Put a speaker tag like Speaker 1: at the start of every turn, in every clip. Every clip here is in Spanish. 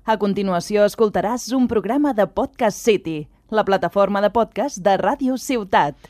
Speaker 1: A continuació escoltaràs un programa de Podcast City, la plataforma de podcast de Ràdio Ciutat.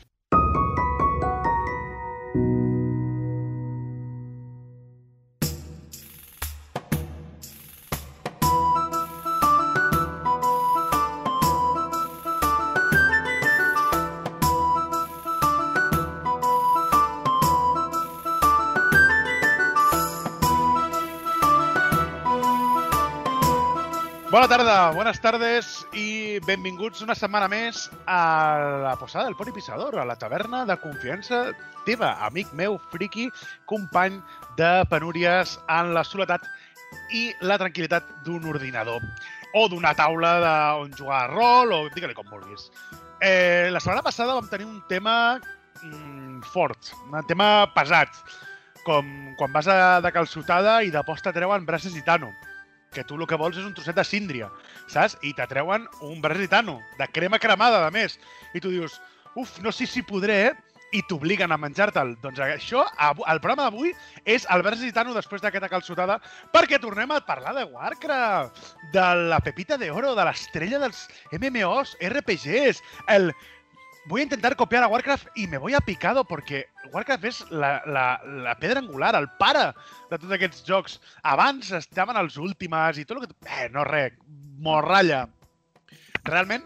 Speaker 2: Bona tarda, buenas tardes i benvinguts una setmana més a la posada del Poni Pissador, a la taverna de confiança teva, amic meu, friki, company de penúries en la soledat i la tranquil·litat d'un ordinador o d'una taula on jugar a rol o digue-li com vulguis. La setmana passada vam tenir un tema fort, un tema pesat, com quan vas de calçotada i de posta treuen braç gitano, que tu el que vols és un trosset de síndria, saps? I t'atreuen un braç gitano, de crema cremada, a més. I tu dius, no sé si podré, i t'obliguen a menjar-te'l. Doncs això, el programa d'avui és el braç gitano després d'aquesta calçotada, perquè tornem a parlar de Warcraft, de la pepita de oro, de l'estrella dels MMOs, RPGs, Voy a intentar copiar a Warcraft y me voy a picado porque Warcraft és la pedra angular, el pare de tots aquests jocs. Abans estaven els últimes i tot el que... no res, morralla. Realment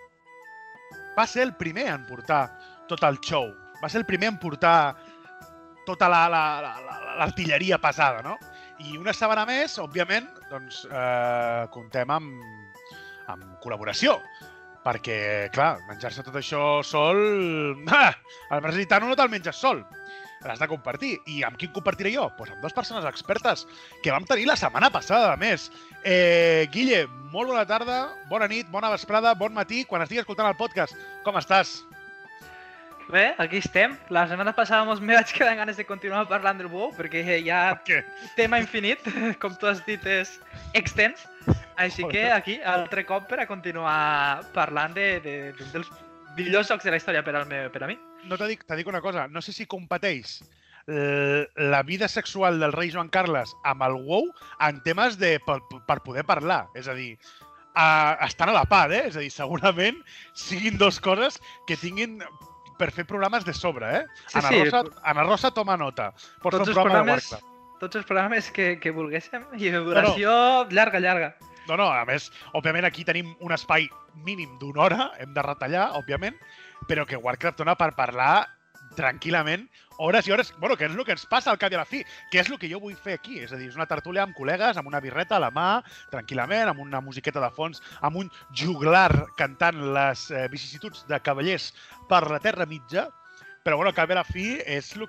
Speaker 2: va ser el primer en portar tot el show. Va ser el primer en portar tota l'artilleria pesada, no? I una setmana més, òbviament, doncs comptem amb col·laboració. Perquè, clar, menjar-se tot això sol... El braç gitano no te'l menges sol. L'has de compartir. I amb qui compartiré jo? Doncs amb dues persones expertes que vam tenir la setmana passada, a més. Guille, molt bona tarda, bona nit, bona vesprada, bon matí, quan estiguis escoltant el podcast. Com estàs?
Speaker 3: Bé, aquí estem. La setmana passada me vaig quedar amb ganes de continuar parlant del WoW, perquè hi ha tema infinit, com tu has dit, és extens. Així que aquí, altre cop per a continuar parlant d'un dels millors jocs de la història per a mi.
Speaker 2: No t'dic una cosa, no sé si competeix la vida sexual del rei Joan Carles amb el WoW en temes per poder parlar. És a dir, estan a la part, És a dir, segurament siguin dues coses que tinguin per fer programes de sobre,
Speaker 3: Sí.
Speaker 2: Ana Rosa toma nota. Pots fer un programa de Warcraft.
Speaker 3: Tots els programes que volguéssim i de duració llarga.
Speaker 2: No, a més, òbviament aquí tenim un espai mínim d'una hora, hem de retallar, òbviament, però que Warcraft dona per parlar tranquil·lament hores i hores, que és el que ens passa al cap i a la fi, que és el que jo vull fer aquí, és a dir, és una tertúlia amb col·legues, amb una birreta a la mà, tranquil·lament, amb una musiqueta de fons, amb un juglar cantant les vicissituds de cavallers per la Terra Mitja, però al cap i a la fi és el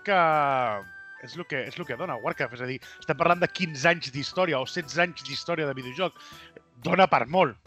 Speaker 2: que dona Warcraft, és a dir, estem parlant de 15 anys d'història o 16 anys d'història de videojoc. Dona per molt,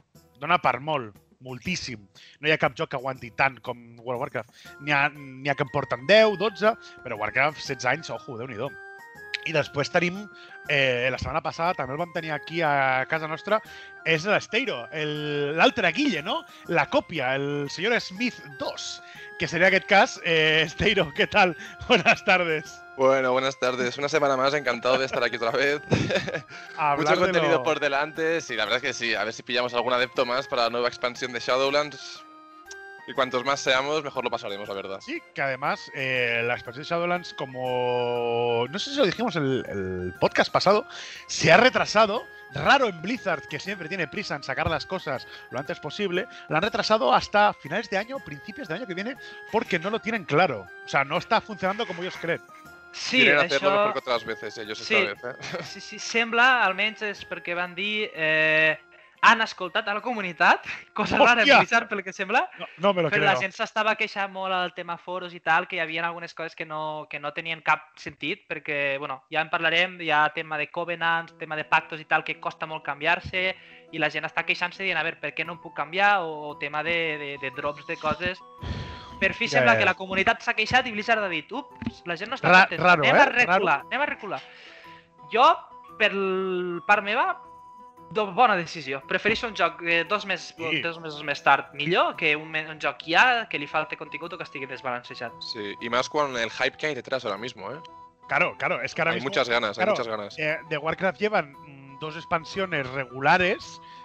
Speaker 2: moltíssim. No hi ha cap joc que aguanti tant com World of Warcraft. N'hi ha que en porten 10, 12, però Warcraft 16 anys, ojo, Déu-n'hi-do. I després tenim, la setmana passada també el vam tenir aquí a casa nostra, és l'Esteiro, l'altre Guille, no? La còpia, el senyor Smith 2, que sería en aquest cas. Esteiro, ¿qué tal? Buenas tardes.
Speaker 4: Bueno, buenas tardes. Una semana más, encantado de estar aquí otra vez. Mucho contenido por delante. Sí, la verdad es que sí. A ver si pillamos algún adepto más para la nueva expansión de Shadowlands. Y cuantos más seamos, mejor lo pasaremos, la verdad.
Speaker 2: Sí, que además la expansión de Shadowlands, como... No sé si lo dijimos el podcast pasado, se ha retrasado. Raro en Blizzard, que siempre tiene prisa en sacar las cosas lo antes posible, la han retrasado hasta finales de año, principios de año que viene, porque no lo tienen claro. O sea, no está funcionando como ellos creen.
Speaker 3: Sí,
Speaker 4: quieren hacerlo mejor que otras veces, ellos esta vez.
Speaker 3: Sí, sembla, almenys és perquè van dir... han escoltat a la comunitat, cosa rara en Blizzard, pel que sembla,
Speaker 2: no me lo creo.
Speaker 3: Però la gent s'estava queixant molt al tema foros i tal, que hi havia algunes coses que no tenien cap sentit, perquè, ja en parlarem, hi ha tema de covenants, tema de pactos i tal, que costa molt canviar-se, i la gent està queixant-se dient, a veure, per què no em puc canviar, o tema de drops de coses. Per fi sembla que la comunitat s'ha queixat i Blizzard ha dit, ups, la gent no està contenta, anem a recular. Jo, per part meva, bona decisió. Prefereixo un joc 2 mesos més tard millor que un joc ja que li falta contingut o que estigui desbalancejat.
Speaker 4: Sí, y más con el hype que hay detrás ahora mismo,
Speaker 2: Claro, es que ahora
Speaker 4: hay
Speaker 2: mismo...
Speaker 4: muchas ganas, hay muchas ganas.
Speaker 2: De Warcraft llevan 2 expansiones regulares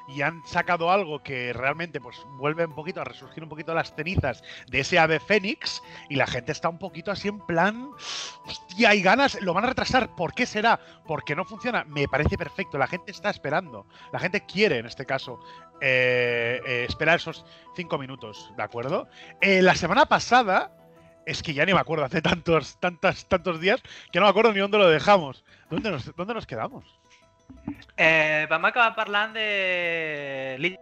Speaker 2: y han sacado algo que realmente pues vuelve un poquito a resurgir un poquito las cenizas de ese ave fénix, y la gente está un poquito así en plan, hostia, hay ganas, lo van a retrasar, ¿por qué será? Porque no funciona. Me parece perfecto, la gente está esperando, la gente quiere en este caso esperar esos 5 minutos, ¿de acuerdo? La semana pasada, es que ya ni me acuerdo, hace tantos días que no me acuerdo ni dónde lo dejamos. ¿Dónde nos quedamos?
Speaker 3: Vam acabar parlant de...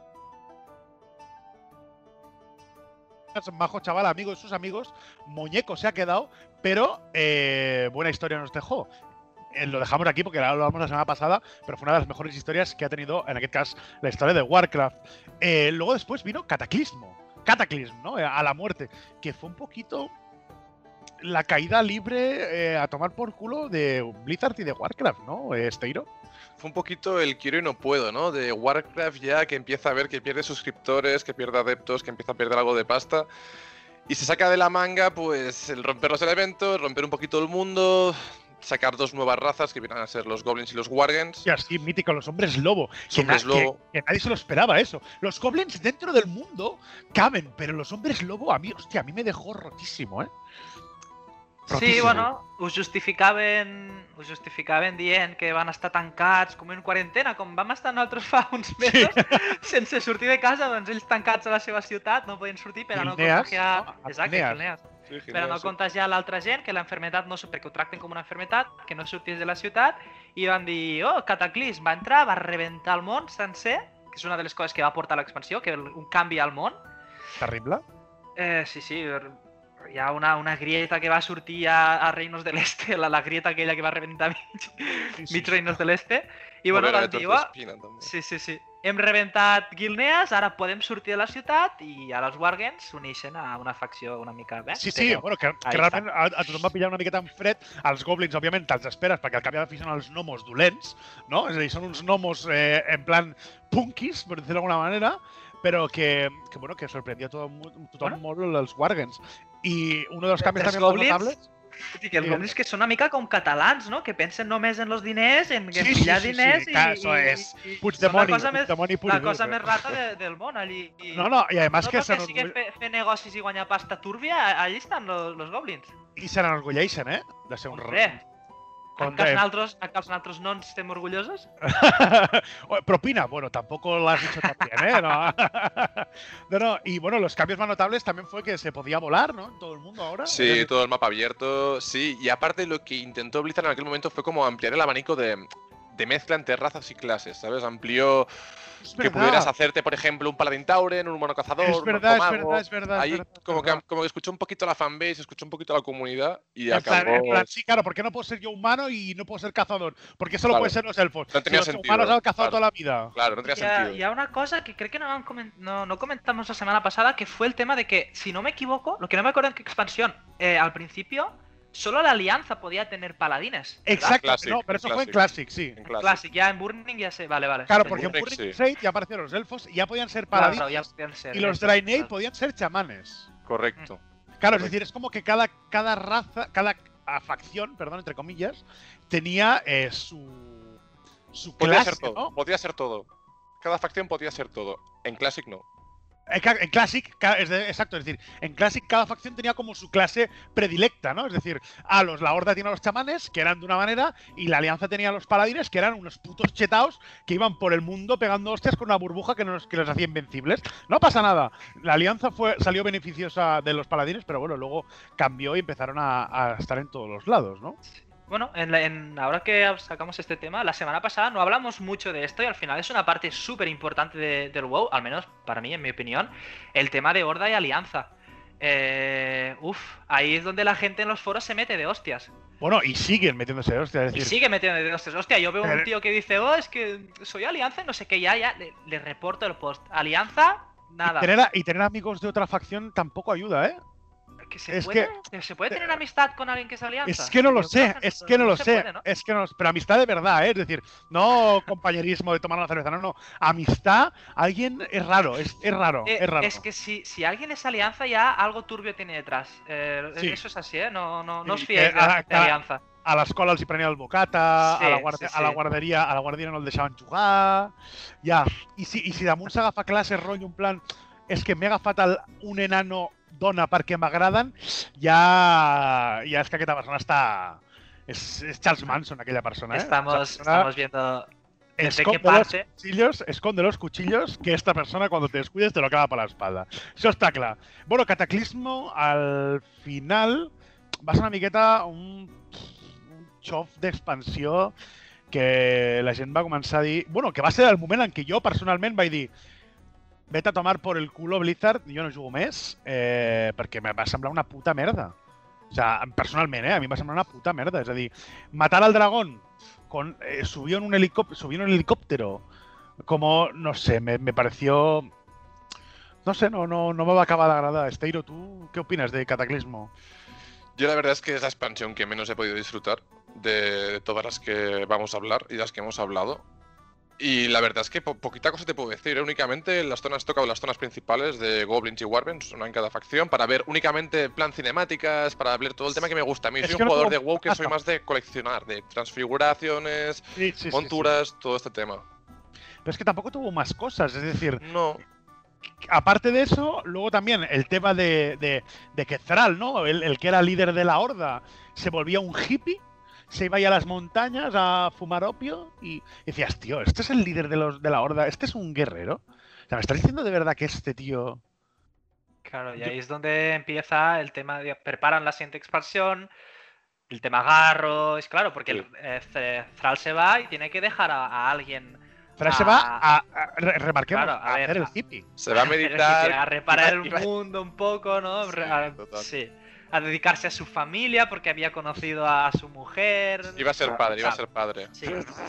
Speaker 2: Majo chaval, amigo de sus amigos, muñeco se ha quedado, pero buena historia nos dejó. Lo dejamos aquí porque lo hablamos la semana pasada, pero fue una de las mejores historias que ha tenido, en aquel caso, la historia de Warcraft. Luego después vino Cataclism, ¿no? A la muerte, que fue un poquito la caída libre a tomar por culo de Blizzard y de Warcraft, ¿no, Esteiro?
Speaker 4: Fue un poquito el quiero y no puedo, ¿no? De Warcraft ya que empieza a ver que pierde suscriptores, que pierde adeptos, que empieza a perder algo de pasta. Y se saca de la manga, pues, el romper los elementos, romper un poquito el mundo, sacar 2 nuevas razas que vienen a ser los goblins y los wargans.
Speaker 2: Y así, mítico, los hombres lobo.
Speaker 4: Que
Speaker 2: nadie se lo esperaba eso. Los goblins dentro del mundo caben, pero los hombres lobo, a mí me dejó rotísimo, ¿eh? Rotísimo.
Speaker 3: Sí, bueno, ho justificaven dient que van estar tancats com en quarantena, com vam estar nosaltres fa uns mesos, sense sortir de casa, doncs ells tancats a la seva ciutat, no podien sortir per a no contagiar... Exacte, Gilneas. Per a no contagiar l'altra gent, que l'enfermetat no... perquè ho tracten com una enfermetat, que no sortís de la ciutat, i van dir, Cataclism va entrar, va rebentar el món sencer, que és una de les coses que va portar l'expansió, que un canvi al món.
Speaker 2: Terrible?
Speaker 3: Sí, hi ha una grieta que va sortir a Reinos de l'Este, la grieta aquella que va rebentar mig Reinos de l'Este, i bueno, van dir, sí, hem rebentat Gilneas, ara podem sortir de la ciutat, i ara els Wargans s'uneixen a una facció una mica...
Speaker 2: Sí, bueno, que realment a tothom va pillar una miqueta en fred. Els goblins, òbviament, te'ls esperes, perquè al cap i a la fi són els gnomos dolents, no? És a dir, són uns gnomos en plan punkis, per dir-ho d'alguna manera, però que sorprendia a tothom molt els Wargans. I un dels canvis també notables...
Speaker 3: Que els goblins que són una mica com catalans, no? Que pensen només en els diners, en pillar diners i...
Speaker 2: Això és Puigdemont i pur.
Speaker 3: La cosa més rata del món, allí.
Speaker 2: No, i a més que...
Speaker 3: No, perquè sí que fer negocis i guanyar pasta túrbia, allí estan els goblins.
Speaker 2: I se n'enorgulleixen, de ser un...
Speaker 3: ¿A que nosotros no estemos orgullosos?
Speaker 2: Propina, bueno, tampoco lo has dicho tan bien, ¿eh? No. Y bueno, los cambios más notables también fue que se podía volar, ¿no? Todo el mundo ahora.
Speaker 4: Sí, todo el mapa abierto, sí. Y aparte lo que intentó Blizzard en aquel momento fue como ampliar el abanico de mezcla entre razas y clases, ¿sabes? Amplió que pudieras hacerte, por ejemplo, un paladín tauren, un humano cazador,
Speaker 2: es verdad.
Speaker 4: Ahí como que escuchó un poquito la fanbase, escuchó un poquito la comunidad y acabó...
Speaker 2: En plan, sí, claro, ¿por qué no puedo ser yo humano y no puedo ser cazador? Porque solo pueden ser los elfos.
Speaker 4: No tenía
Speaker 2: sentido. Los humanos han cazado toda la vida.
Speaker 4: Claro, no tenía sentido.
Speaker 3: Y hay una cosa que creo que no comentamos la semana pasada, que fue el tema de que, si no me equivoco, lo que no me acuerdo en qué expansión, al principio... Solo la Alianza podía tener paladines.
Speaker 2: Exacto, Classic, no, pero eso fue en Classic, sí.
Speaker 3: En Classic, ya en Burning ya sé, vale.
Speaker 2: Claro, porque en Burning Crusade ya aparecieron los elfos y ya podían ser paladines.
Speaker 3: Claro, ya podían ser,
Speaker 2: y los Draenei podían ser chamanes.
Speaker 4: Correcto.
Speaker 2: Claro, es decir, es como que cada raza, cada facción, perdón, entre comillas, tenía su clase, ¿no?
Speaker 4: Podía ser todo. Cada facción podía ser todo. En Classic no.
Speaker 2: En Classic, exacto, es decir, en Classic cada facción tenía como su clase predilecta, ¿no? Es decir, la Horda tenía a los chamanes, que eran de una manera, y la Alianza tenía a los paladines, que eran unos putos chetaos que iban por el mundo pegando hostias con una burbuja que les hacía invencibles. No pasa nada. La Alianza salió beneficiosa de los paladines, pero bueno, luego cambió y empezaron a estar en todos los lados, ¿no?
Speaker 3: Bueno, ahora que sacamos este tema, la semana pasada no hablamos mucho de esto y al final es una parte súper importante del WoW, al menos para mí, en mi opinión, el tema de Horda y Alianza. Ahí es donde la gente en los foros se mete de hostias.
Speaker 2: Bueno, y siguen metiéndose de hostias. Es decir...
Speaker 3: Y sigue metiendo de hostias. Hostia, yo veo un tío que dice, es que soy Alianza y no sé qué, ya le reporto el post. Alianza, nada.
Speaker 2: Y tener amigos de otra facción tampoco ayuda, ¿eh?
Speaker 3: ¿Se puede tener amistad con alguien que es Alianza?
Speaker 2: Es que no lo sé, pero amistad de verdad, ¿eh? Es decir, no compañerismo de tomar una cerveza, no, amistad, alguien es raro, es raro.
Speaker 3: Es que si alguien es Alianza ya algo turbio tiene detrás, sí. Eso es así, ¿eh? No os fiéis de Alianza.
Speaker 2: A l'escola els hi prenia el bocata,
Speaker 3: Sí,
Speaker 2: a la guarderia no el deixaven jugar... Ja, i si damunt s'agafa classes, rotllo, en plan... És que m'he agafat un enano dona perquè m'agraden, ja és que aquesta persona està... És Charles Manson, aquella persona, ¿eh?
Speaker 3: Estamos viendo desde qué parte...
Speaker 2: Esconde los cuchillos, que esta persona, cuando te descuides, te lo clava per l'espalda. Això està clar. Bueno, Cataclismo, al final, va ser una miqueta un xof d'expansió que la gent va començar a dir... Bueno, que va ser el moment en què jo, personalment, vaig dir vete a tomar por el culo Blizzard, jo no jugo més, perquè me va semblar una puta merda. O sea, personalment, a mi em va semblar una puta merda. És a dir, matar al dragón subió en un helicóptero, como, no sé, me pareció... No sé, no me va a acabar de agradar. Esteiro, ¿tú qué opinas de Cataclismo?
Speaker 4: Yo la verdad es que es la expansión que menos he podido disfrutar de todas las que vamos a hablar y las que hemos hablado. Y la verdad es que poquita cosa te puedo decir, únicamente las zonas tocado las zonas principales de Goblins y Wyverns, una en cada facción, para ver únicamente plan cinemáticas, para ver todo el tema que me gusta. A mí soy un jugador de WoW que soy más de coleccionar, de transfiguraciones, monturas, todo este tema.
Speaker 2: Pero es que tampoco tuvo más cosas, es decir...
Speaker 4: No.
Speaker 2: Aparte de eso, luego también el tema de que Thrall, ¿no? El que era líder de la Horda, se volvía un hippie, se iba a las montañas a fumar opio y decías, tío, este es el líder de la Horda, este es un guerrero. O sea, ¿me estás diciendo de verdad que este tío...?
Speaker 3: Claro, y ahí es donde empieza el tema de preparan la siguiente expansión, el tema Garros, claro, porque Thrall se va y tiene que dejar a alguien...
Speaker 2: Thrall se va remarquemos, claro, a hacer el hippie.
Speaker 4: Se va a meditar...
Speaker 3: A reparar el mundo un poco, ¿no? Sí. A dedicarse a su familia porque había conocido a su mujer.
Speaker 4: Iba a ser padre,
Speaker 3: Sí.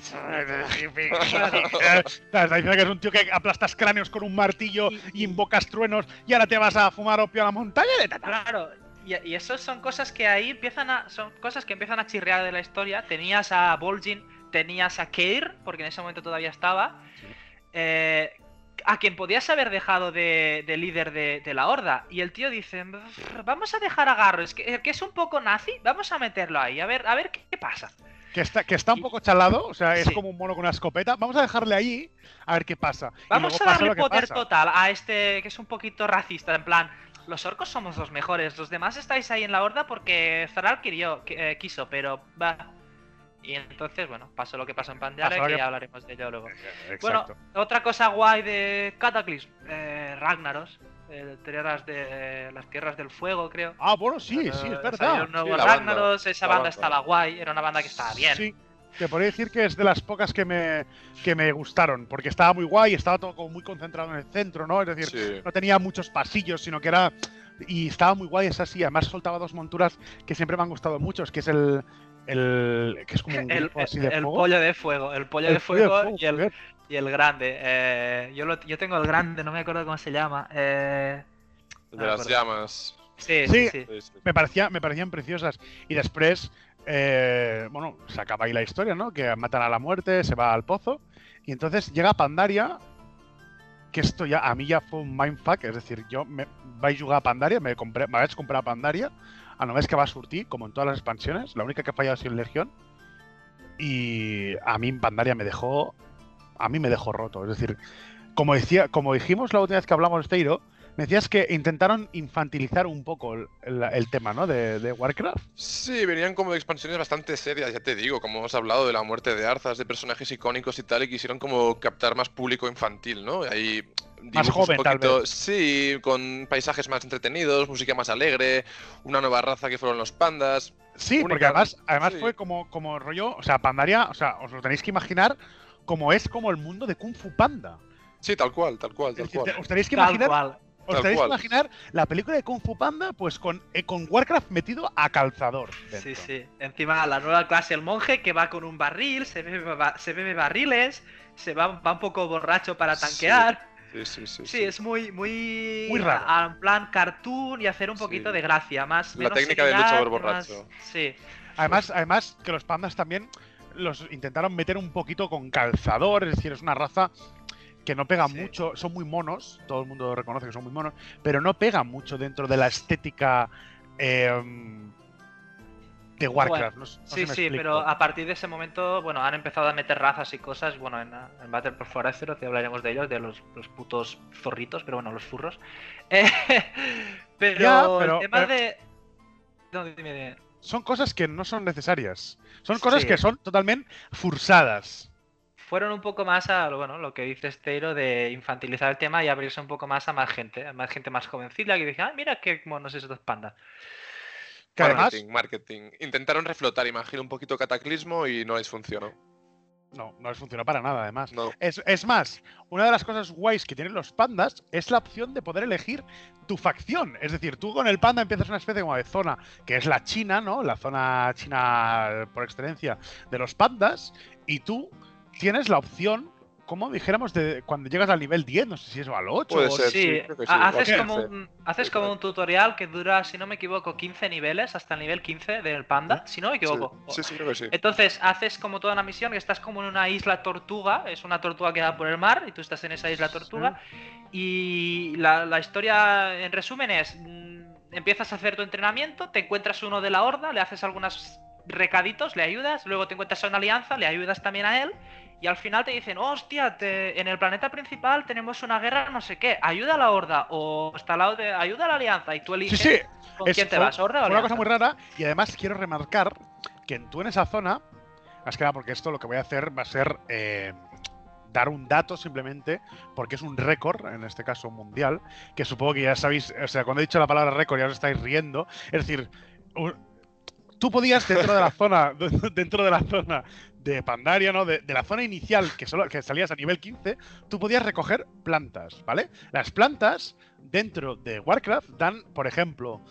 Speaker 2: Estás diciendo que es un tío que aplastas cráneos con un martillo y invocas truenos y ahora te vas a fumar opio a la montaña.
Speaker 3: Claro, y eso son cosas que ahí empiezan a chirriar de la historia. Tenías a Vol'jin, tenías a Keir, porque en ese momento todavía estaba. A quien podías haber dejado de líder de la Horda. Y el tío dice, vamos a dejar a Garros, que es un poco nazi, vamos a meterlo ahí, a ver qué pasa.
Speaker 2: Que está un poco chalado, o sea, es como un mono con una escopeta. Vamos a dejarle ahí a ver qué pasa.
Speaker 3: Vamos a darle poder total a este que es un poquito racista, en plan, los orcos somos los mejores, los demás estáis ahí en la Horda porque Thrall quiso, pero va... Y entonces, bueno, pasó lo que pasó en Pandaria, que ya hablaremos de ello luego.
Speaker 2: Exacto.
Speaker 3: Bueno, otra cosa guay de Cataclysm, Ragnaros, las tierras del fuego, creo.
Speaker 2: Ah, bueno, sí, es verdad.
Speaker 3: Un nuevo Ragnaros, esa banda estaba guay, era una banda que estaba bien.
Speaker 2: Sí, te podría decir que es de las pocas que me gustaron, porque estaba muy guay, estaba todo como muy concentrado en el centro, ¿no? Es decir, no tenía muchos pasillos, sino que era... Y estaba muy guay, es así. Además soltaba dos monturas que siempre me han gustado mucho, que es que es como un grupo así de fuego.
Speaker 3: El pollo de fuego y el grande. Yo tengo el grande, no me acuerdo cómo se llama.
Speaker 4: De las llamas.
Speaker 3: Sí.
Speaker 2: Me parecían preciosas. Y después, bueno, se acaba ahí la historia, ¿no? Que matan a la muerte, se va al pozo. Y entonces llega Pandaria, que esto ya a mí ya fue un mindfuck. És a dir, jo vaig jugar a Pandaria, me vaig comprar Pandaria, a només que va sortir, como en todas las expansiones. La única que ha fallado ha sido Legión. Y a mí Pandaria me dejó roto. Es decir, como dijimos la última vez que hablamos de Esteiro, me decías que intentaron infantilizar un poco el tema, ¿no? De Warcraft.
Speaker 4: Sí, venían como de expansiones bastante serias, ya te digo, como hemos hablado de la muerte de Arthas, de personajes icónicos y tal, y quisieron como captar más público infantil, ¿no? Ahí
Speaker 2: más joven, tal vez.
Speaker 4: Sí, con paisajes más entretenidos, música más alegre, una nueva raza que fueron los pandas.
Speaker 2: Sí, porque además sí. Fue como rollo, o sea, Pandaria, o sea, os lo tenéis que imaginar como el mundo de Kung Fu Panda.
Speaker 4: Sí, tal cual.
Speaker 2: Os tenéis que imaginar la película de Kung Fu Panda, pues con Warcraft metido a calzador dentro.
Speaker 3: Sí. Encima la nueva clase, el monje, que va con un barril, se bebe barriles, va un poco borracho para tanquear. Sí, es muy
Speaker 2: raro.
Speaker 3: En plan cartoon y hacer un poquito de gracia, más
Speaker 4: la técnica del luchador borracho.
Speaker 3: Sí.
Speaker 2: Además que los pandas también los intentaron meter un poquito con calzador, es decir, es una raza que no pega mucho, son muy monos, todo el mundo reconoce que son muy monos, pero no pegan mucho dentro de la estética de Warcraft.
Speaker 3: Bueno,
Speaker 2: no
Speaker 3: sí,
Speaker 2: sé si me
Speaker 3: sí,
Speaker 2: explico.
Speaker 3: pero a partir de ese momento, bueno, han empezado a meter razas y cosas. Bueno, en Battle for Azeroth ya hablaremos de ellos, de los putos zorritos, pero bueno, los furros. Pero el tema de... No, dime.
Speaker 2: Son cosas que no son necesarias. Son cosas
Speaker 3: Sí.
Speaker 2: que son totalmente forzadas.
Speaker 3: Fueron un poco más a lo que dice Esteiro de infantilizar el tema y abrirse un poco más a más gente más jovencita que dice, mira qué monos esos dos pandas.
Speaker 2: Que además,
Speaker 4: Marketing. Intentaron reflotar, imagino, un poquito Cataclismo y no les funcionó.
Speaker 2: no les funcionó para nada, además.
Speaker 4: No.
Speaker 2: Es más, una de las cosas guays que tienen los pandas es la opción de poder elegir tu facción. Es decir, tú con el panda empiezas una especie como de zona, que es la China, ¿no? La zona china por excelencia de los pandas, y tú tienes la opción, como dijéramos, de cuando llegas al nivel 10, no sé si es al 8
Speaker 4: Puede
Speaker 2: o...
Speaker 4: ser,
Speaker 3: Sí,
Speaker 4: creo que sí.
Speaker 3: haces como un tutorial que dura, si no me equivoco, 15 niveles, hasta el nivel 15 del panda, si no me equivoco.
Speaker 4: Sí, creo que sí.
Speaker 3: Entonces haces como toda una misión que estás como en una isla tortuga, es una tortuga que va por el mar y tú estás en esa isla tortuga. Y la historia, en resumen, es: empiezas a hacer tu entrenamiento, te encuentras uno de la horda, le haces algunos recaditos, le ayudas, luego te encuentras a una alianza, le ayudas también a él. Y al final te dicen, hostia, en el planeta principal tenemos una guerra no sé qué, ayuda a la horda, o hasta al lado de ayuda a la alianza, y tú eliges con quién te vas, horda o
Speaker 2: fue una
Speaker 3: alianza.
Speaker 2: cosa muy rara, y además quiero remarcar que tú en esa zona, más que nada porque esto lo que voy a hacer va a ser dar un dato simplemente, porque es un récord, en este caso mundial, que supongo que ya sabéis, o sea, cuando he dicho la palabra récord ya os estáis riendo, es decir, tú podías dentro de la zona de Pandaria, ¿no? De la zona inicial que salías a nivel 15, tú podías recoger plantas, ¿vale? Las plantas dentro de Warcraft dan, por ejemplo,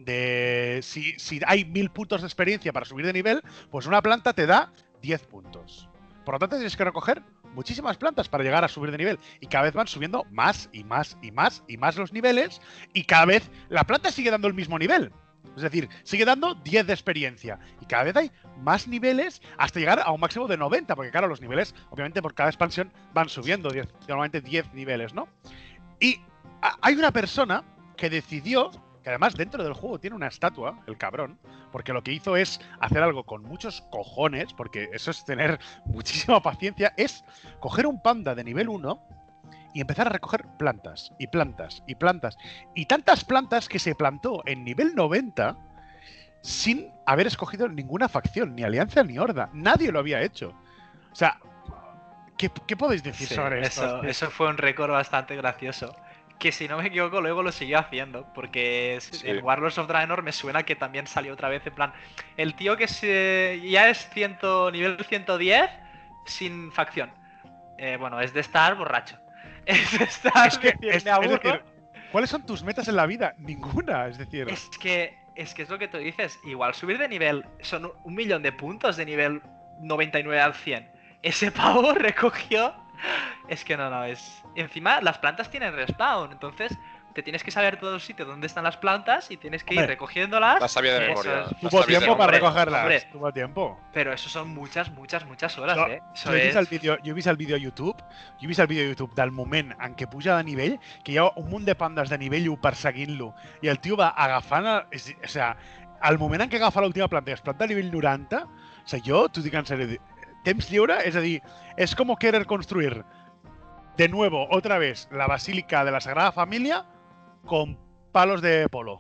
Speaker 2: si hay 1000 puntos de experiencia para subir de nivel, pues una planta te da 10 puntos. Por lo tanto, tienes que recoger muchísimas plantas para llegar a subir de nivel. Y cada vez van subiendo más y más y más y más los niveles, y cada vez la planta sigue dando el mismo nivel. Es decir, sigue dando 10 de experiencia. Y cada vez hay más niveles hasta llegar a un máximo de 90. Porque claro, los niveles, obviamente, por cada expansión van subiendo normalmente 10 niveles, ¿no? Y hay una persona que decidió, que además dentro del juego tiene una estatua, el cabrón, porque lo que hizo es hacer algo con muchos cojones, porque eso es tener muchísima paciencia, es coger un panda de nivel 1 y empezar a recoger plantas, y plantas, y plantas. Y tantas plantas que se plantó en nivel 90 sin haber escogido ninguna facción, ni alianza ni horda. Nadie lo había hecho. O sea, ¿qué podéis decir sobre esto?
Speaker 3: Eso fue un récord bastante gracioso. Que si no me equivoco, luego lo siguió haciendo. Porque en Warlords of Draenor me suena que también salió otra vez. En plan, el tío que ya es nivel 110 sin facción. Bueno, es de estar borracho. Es
Speaker 2: me aburro. ¿Cuáles son tus metas en la vida? Ninguna, es decir...
Speaker 3: Es que es lo que tú dices. Igual subir de nivel son 1.000.000 de puntos de nivel 99 al 100. Ese pavo recogió... Es que no, es... Encima, las plantas tienen respawn, entonces te tienes que saber todo el sitio donde están las plantas y tienes que ir recogiéndolas.
Speaker 4: La sabía de memoria.
Speaker 2: Tuvo tiempo para recogerlas. Tuvo tiempo.
Speaker 3: Pero eso son muchas horas,
Speaker 2: no, Yo he visto el vídeo a YouTube, del moment en què puja de nivell, que hi ha un munt de pandes de nivell 1 perseguint-lo, i el tio va agafant... O sea, al moment en què agafa l'última planta i es planta a nivell 90, o sea, jo t'ho dic en sèrio, temps lliure, és a dir, és com querer construir de nuevo, otra vez, la Basílica de la Sagrada Familia con palos de polo.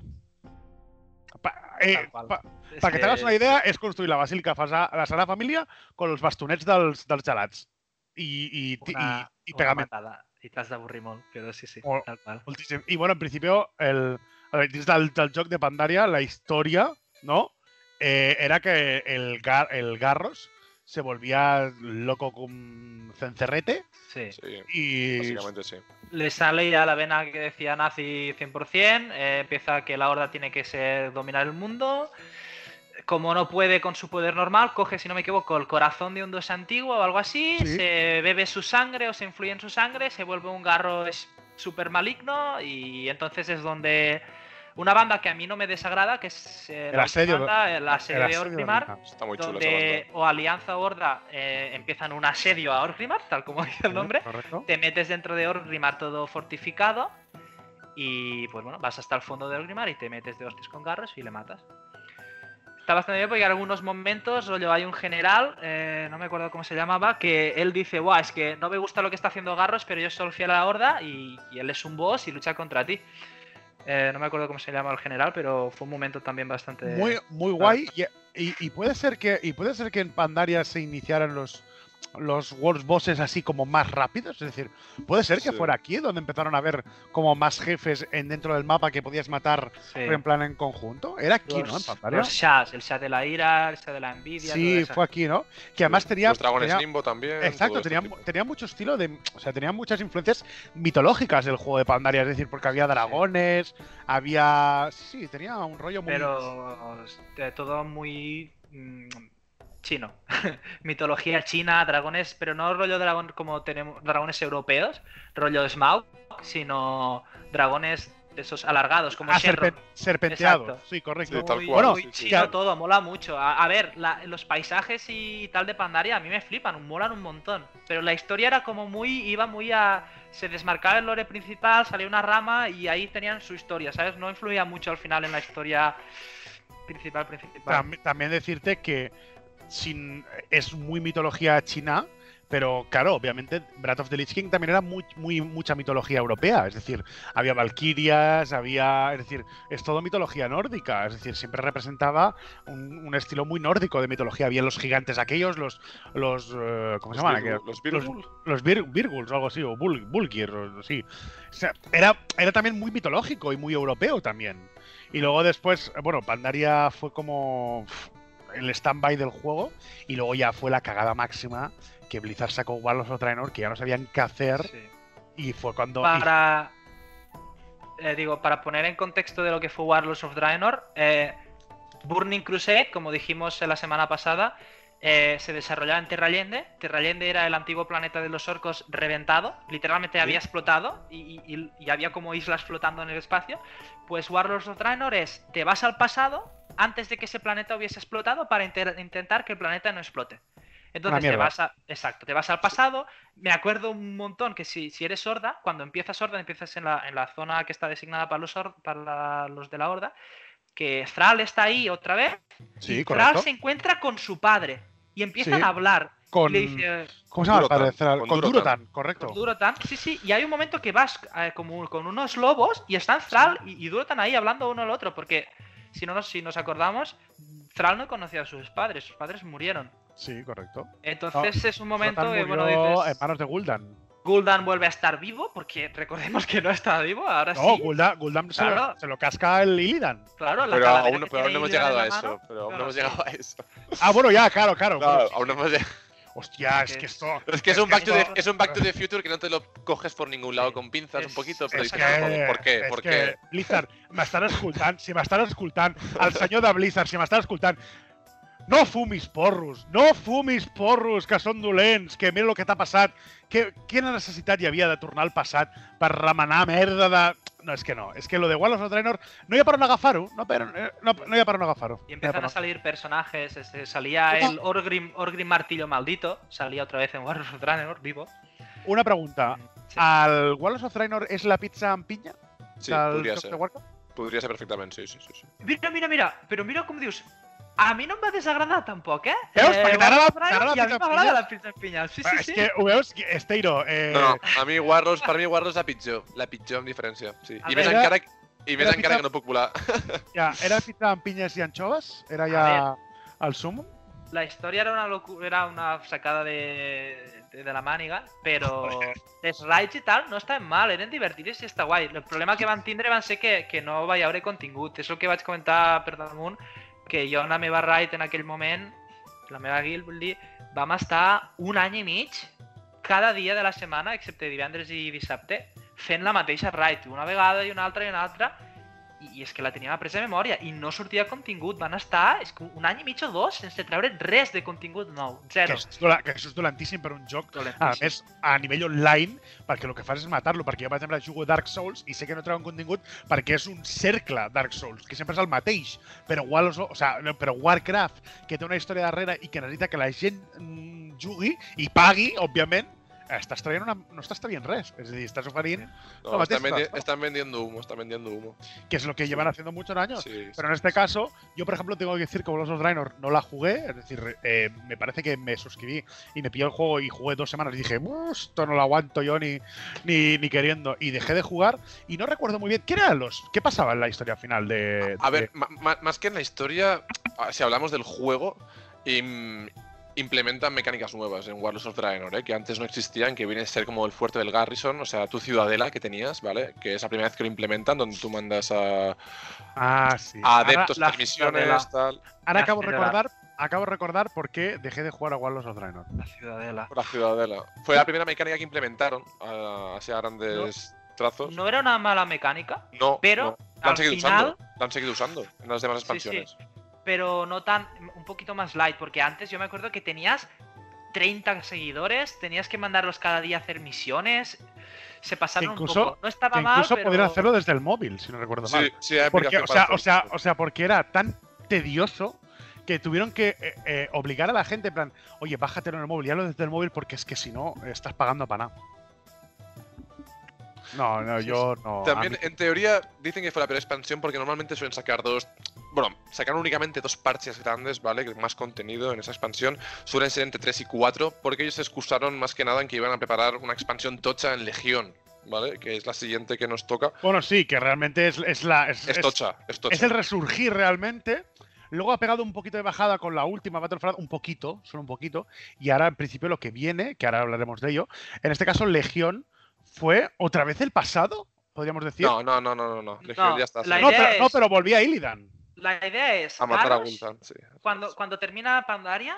Speaker 2: Para que te hagas una idea, és construir la Basílica de la Sagrada Familia con los bastonets dels gelats. I pegament.
Speaker 3: I t'has d'avorrir molt, però sí, tal qual.
Speaker 2: Moltíssim. I bueno, en principi, dins del joc de Pandaria, la història, ¿no? Era que el Garros se volvía loco con Cencerrete.
Speaker 3: Sí.
Speaker 2: Y
Speaker 4: básicamente sí.
Speaker 3: Le sale ya la vena que decía nazi 100%, empieza que la horda tiene que dominar el mundo. Como no puede con su poder normal, coge, si no me equivoco, el corazón de un dios antiguo o algo así, se bebe su sangre o se influye en su sangre, se vuelve un garro súper maligno, y entonces es donde... Una banda que a mí no me desagrada, que es
Speaker 2: el asedio
Speaker 3: de Orgrimmar,
Speaker 4: está muy chulo,
Speaker 3: donde o Alianza o Horda empiezan un asedio a Orgrimmar, tal como dice el nombre.
Speaker 2: Correcto.
Speaker 3: Te metes dentro de Orgrimmar todo fortificado y pues bueno, vas hasta el fondo de Orgrimmar y te metes de hostias con garros y le matas. Está bastante bien porque en algunos momentos, rollo, hay un general, no me acuerdo cómo se llamaba, que él dice, buah, es que no me gusta lo que está haciendo Garros, pero yo soy fiel a la Horda y él es un boss y lucha contra ti. No me acuerdo cómo se llama el general, pero fue un momento también bastante...
Speaker 2: Muy guay. Y puede ser que en Pandaria se iniciaran los World Bosses así como más rápidos, es decir, puede ser que fuera aquí donde empezaron a ver como más jefes dentro del mapa que podías matar en plan en conjunto. Era aquí, ¿no? En Pandaria.
Speaker 3: Los Shas, el Shah de la ira, el Shah de la envidia.
Speaker 2: Sí, fue aquí, ¿no? Que además tenía...
Speaker 4: Los dragones Nimbo también.
Speaker 2: Exacto, tenía mucho estilo de... O sea, tenía muchas influencias mitológicas del juego de Pandaria, es decir, porque había dragones, había... Sí, tenía un rollo muy...
Speaker 3: Pero todo muy... chino. Mitología china, dragones, pero no rollo dragón como tenemos dragones europeos, rollo Smaug, sino dragones de esos alargados, como
Speaker 2: serpenteados.
Speaker 3: Exacto.
Speaker 2: Sí, correcto.
Speaker 4: Sí, tal cual.
Speaker 2: Bueno,
Speaker 3: muy chino todo, mola mucho. A ver, los paisajes y tal de Pandaria a mí me flipan, molan un montón. Pero la historia era como iba muy a... Se desmarcaba el lore principal, salía una rama y ahí tenían su historia, ¿sabes? No influía mucho al final en la historia principal.
Speaker 2: También decirte que es muy mitología china, pero claro, obviamente Breath of the Lich King también era mucha mitología europea, es decir, había valquirias, es decir, es todo mitología nórdica, es decir, siempre representaba un estilo muy nórdico de mitología. Había los gigantes aquellos, ¿cómo se llaman? Los Virguls o algo así, o Bulgir, o sí. O sea, era también muy mitológico y muy europeo también. Y luego después, bueno, Pandaria fue como el stand-by del juego y luego ya fue la cagada máxima que Blizzard sacó Warlords of Draenor, que ya no sabían qué hacer, y fue cuando...
Speaker 3: Para poner en contexto de lo que fue Warlords of Draenor, Burning Crusade, como dijimos la semana pasada, se desarrollaba en Terra Allende. Terra Allende era el antiguo planeta de los orcos reventado, literalmente había explotado y había como islas flotando en el espacio. Pues Warlords of Draenor te vas al pasado antes de que ese planeta hubiese explotado para intentar que el planeta no explote. Entonces te vas al pasado. Me acuerdo un montón que si eres Horda, cuando empiezas Horda, empiezas en la zona que está designada para los de la Horda, que Thrall está ahí otra vez.
Speaker 2: Sí,
Speaker 3: y
Speaker 2: correcto.
Speaker 3: Thrall se encuentra con su padre y empiezan a hablar.
Speaker 2: ¿Cómo se llama el padre de Thrall? Con Durotan, correcto.
Speaker 3: Con Durotan, sí. Y hay un momento que vas como con unos lobos y están Thrall y Durotan ahí hablando uno al otro, porque si nos acordamos, Thrall no conocía a sus padres murieron.
Speaker 2: Sí, correcto.
Speaker 3: Entonces es un momento que,
Speaker 2: bueno,
Speaker 3: dices...
Speaker 2: en manos de Gul'dan.
Speaker 3: Gul'dan vuelve a estar vivo, porque recordemos que no está vivo, ahora
Speaker 2: no,
Speaker 3: sí.
Speaker 2: Gul'dan se lo casca el Illidan.
Speaker 3: Claro,
Speaker 4: pero aún no hemos llegado a eso. Ah,
Speaker 2: bueno, ya, claro.
Speaker 4: Aún no hemos llegado.
Speaker 2: Hostia, es que esto...
Speaker 4: Es que es un Back to the Future que no te lo coges por ningún lado con pinzas un poquito, però ¿por qué? ¿Por qué?
Speaker 2: Blizzard, m'estan escoltant, el senyor de Blizzard, si m'estan escoltant, no fumis porros, que són dolents, que mira el que t'ha passat, quina necessitat hi havia de tornar al passat per remenar merda de... No, es que lo de Warlords of Draenor no hi ha per on agafar-ho, no hi ha per on agafar-ho.
Speaker 3: Y empiezan a salir personajes, salía el Orgrim Martillo Maldito, salía otra vez en Warlords of Draenor, vivo.
Speaker 2: Una pregunta,
Speaker 3: Sí.
Speaker 2: ¿al Warlords of Draenor és la pizza amb pinya?
Speaker 4: Sí, podria ser. Podria ser perfectament, sí.
Speaker 3: Mira, però mira com dius... A mi no em va desagradar tampoc, eh?
Speaker 2: Veus? Perquè t'agrada
Speaker 3: la pizza amb pinya. I a mi m'agrada la pizza amb pinya, sí.
Speaker 2: És que, ho veus, Esteiro...
Speaker 4: No, per mi Warlords la pitjor amb diferència, sí. I més encara que no puc volar.
Speaker 2: Ja, era pizza amb pinyes i anchoves? Era ja el sumum?
Speaker 3: La història era una locura, era una sacada de la màniga, però les raids i tal no estaven mal, eren divertides i està guai. El problema que van tindre van ser que no va haver contingut. És el que vaig comentar per damunt, que jo en la meva raid en aquell moment, la meva guild, vull dir, vam estar un any i mig, cada dia de la setmana, excepte divendres i dissabte, fent la mateixa raid, una vegada i una altra, i és que la teníem presa de memòria, i no sortia contingut, van estar un any i mig o dos sense treure res de contingut nou, zero.
Speaker 2: Que això és dolentíssim per un joc, a més, a nivell online, perquè el que fas és matar-lo, perquè jo, per exemple, jugo Dark Souls i sé que no treuen contingut perquè és un cercle Dark Souls, que sempre és el mateix, però Warcraft, que té una història darrere i que necessita que la gent jugui i pagui, òbviament, no estàs traient res. És a dir, estàs oferint...
Speaker 4: No, están vendiendo humo.
Speaker 2: Que es lo que llevan haciendo muchos años.
Speaker 4: Sí,
Speaker 2: pero en este caso, yo, por ejemplo, tengo que decir que World of Draenor no la jugué. Es decir, me parece que me suscribí y me pilló el juego y jugué 2 semanas y dije, esto no lo aguanto yo ni queriendo. Y dejé de jugar y no recuerdo muy bien. ¿Qué pasaba en la historia final de...?
Speaker 4: A ver, más que en la historia, si hablamos del juego, implementan mecánicas nuevas en Warlords of Draenor, que antes no existían, que viene a ser como el fuerte del Garrison, o sea, tu ciudadela que tenías, ¿vale? Que es la primera vez que lo implementan, donde tú mandas a adeptos, misiones, tal.
Speaker 2: Ahora acabo de recordar por qué dejé de jugar a Warlords of Draenor.
Speaker 3: La ciudadela.
Speaker 4: Por la ciudadela. Fue la primera mecánica que implementaron, así a grandes trazos.
Speaker 3: No era una mala mecánica,
Speaker 4: No,
Speaker 3: pero
Speaker 4: la
Speaker 3: al final...
Speaker 4: La han seguido usando en las demás expansiones.
Speaker 3: Sí. Pero no tan, un poquito más light, porque antes yo me acuerdo que tenías 30 seguidores, tenías que mandarlos cada día a hacer misiones, se pasaron un poco. No estaba mal,
Speaker 2: incluso
Speaker 3: pero...
Speaker 2: podrían hacerlo desde el móvil, si no recuerdo mal.
Speaker 4: Sí, hay
Speaker 2: porque, o sea, porque era tan tedioso que tuvieron que obligar a la gente, en plan, oye, bájatelo en el móvil, ya lo desde el móvil, porque es que si no, estás pagando para nada. No, yo no.
Speaker 4: También, en teoría, dicen que fue la peor expansión porque normalmente suelen sacar sacaron únicamente 2 parches grandes, ¿vale? Más contenido en esa expansión. Suelen ser entre 3 y 4, porque ellos se excusaron más que nada en que iban a preparar una expansión tocha en Legión, ¿vale? Que es la siguiente que nos toca.
Speaker 2: Bueno, sí, que realmente es
Speaker 4: tocha.
Speaker 2: Es el resurgir realmente. Luego ha pegado un poquito de bajada con la última Battlefront, solo un poquito. Y ahora, en principio, lo que viene, que ahora hablaremos de ello, en este caso, Legión, ¿fue otra vez el pasado? ¿Podríamos decir?
Speaker 4: No. Legión ya está.
Speaker 2: Pero volví a Illidan.
Speaker 3: La idea es...
Speaker 4: A matar a Gul'dan, sí.
Speaker 3: Cuando termina Pandaria,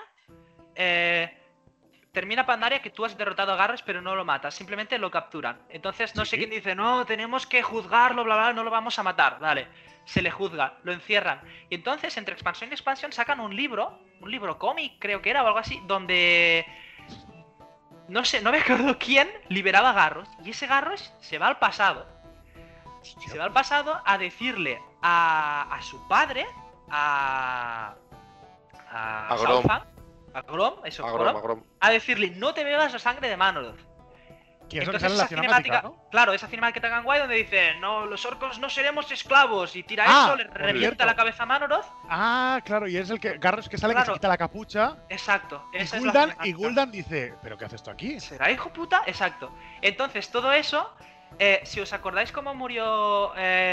Speaker 3: que tú has derrotado a Garrus, pero no lo matas, simplemente lo capturan. Entonces no sé quién dice, no, tenemos que juzgarlo, bla, bla, no lo vamos a matar. Vale, se le juzga, lo encierran. Y entonces, entre expansión y expansión, sacan un libro cómic, creo que era, o algo así, donde... No sé, no me acuerdo quién liberaba a Garrus. Y ese Garrus se va al pasado. Se va al pasado a decirle a su padre, a
Speaker 4: Grom.
Speaker 3: A Grom, a decirle, no te bebas la sangre de Manoroth.
Speaker 2: Que eso entonces, esa cinemática, ¿no?
Speaker 3: Claro, esa cinemática tan guay donde dice, no, los orcos no seremos esclavos, y tira eso, le revienta la cabeza a Manoroth.
Speaker 2: Claro, y es el que Garrus que sale, que se quita la capucha.
Speaker 3: Exacto.
Speaker 2: Y Gul'dan dice, ¿pero qué hace esto aquí?
Speaker 3: ¿Será hijo puta? Exacto. Entonces, todo eso, si os acordáis cómo murió...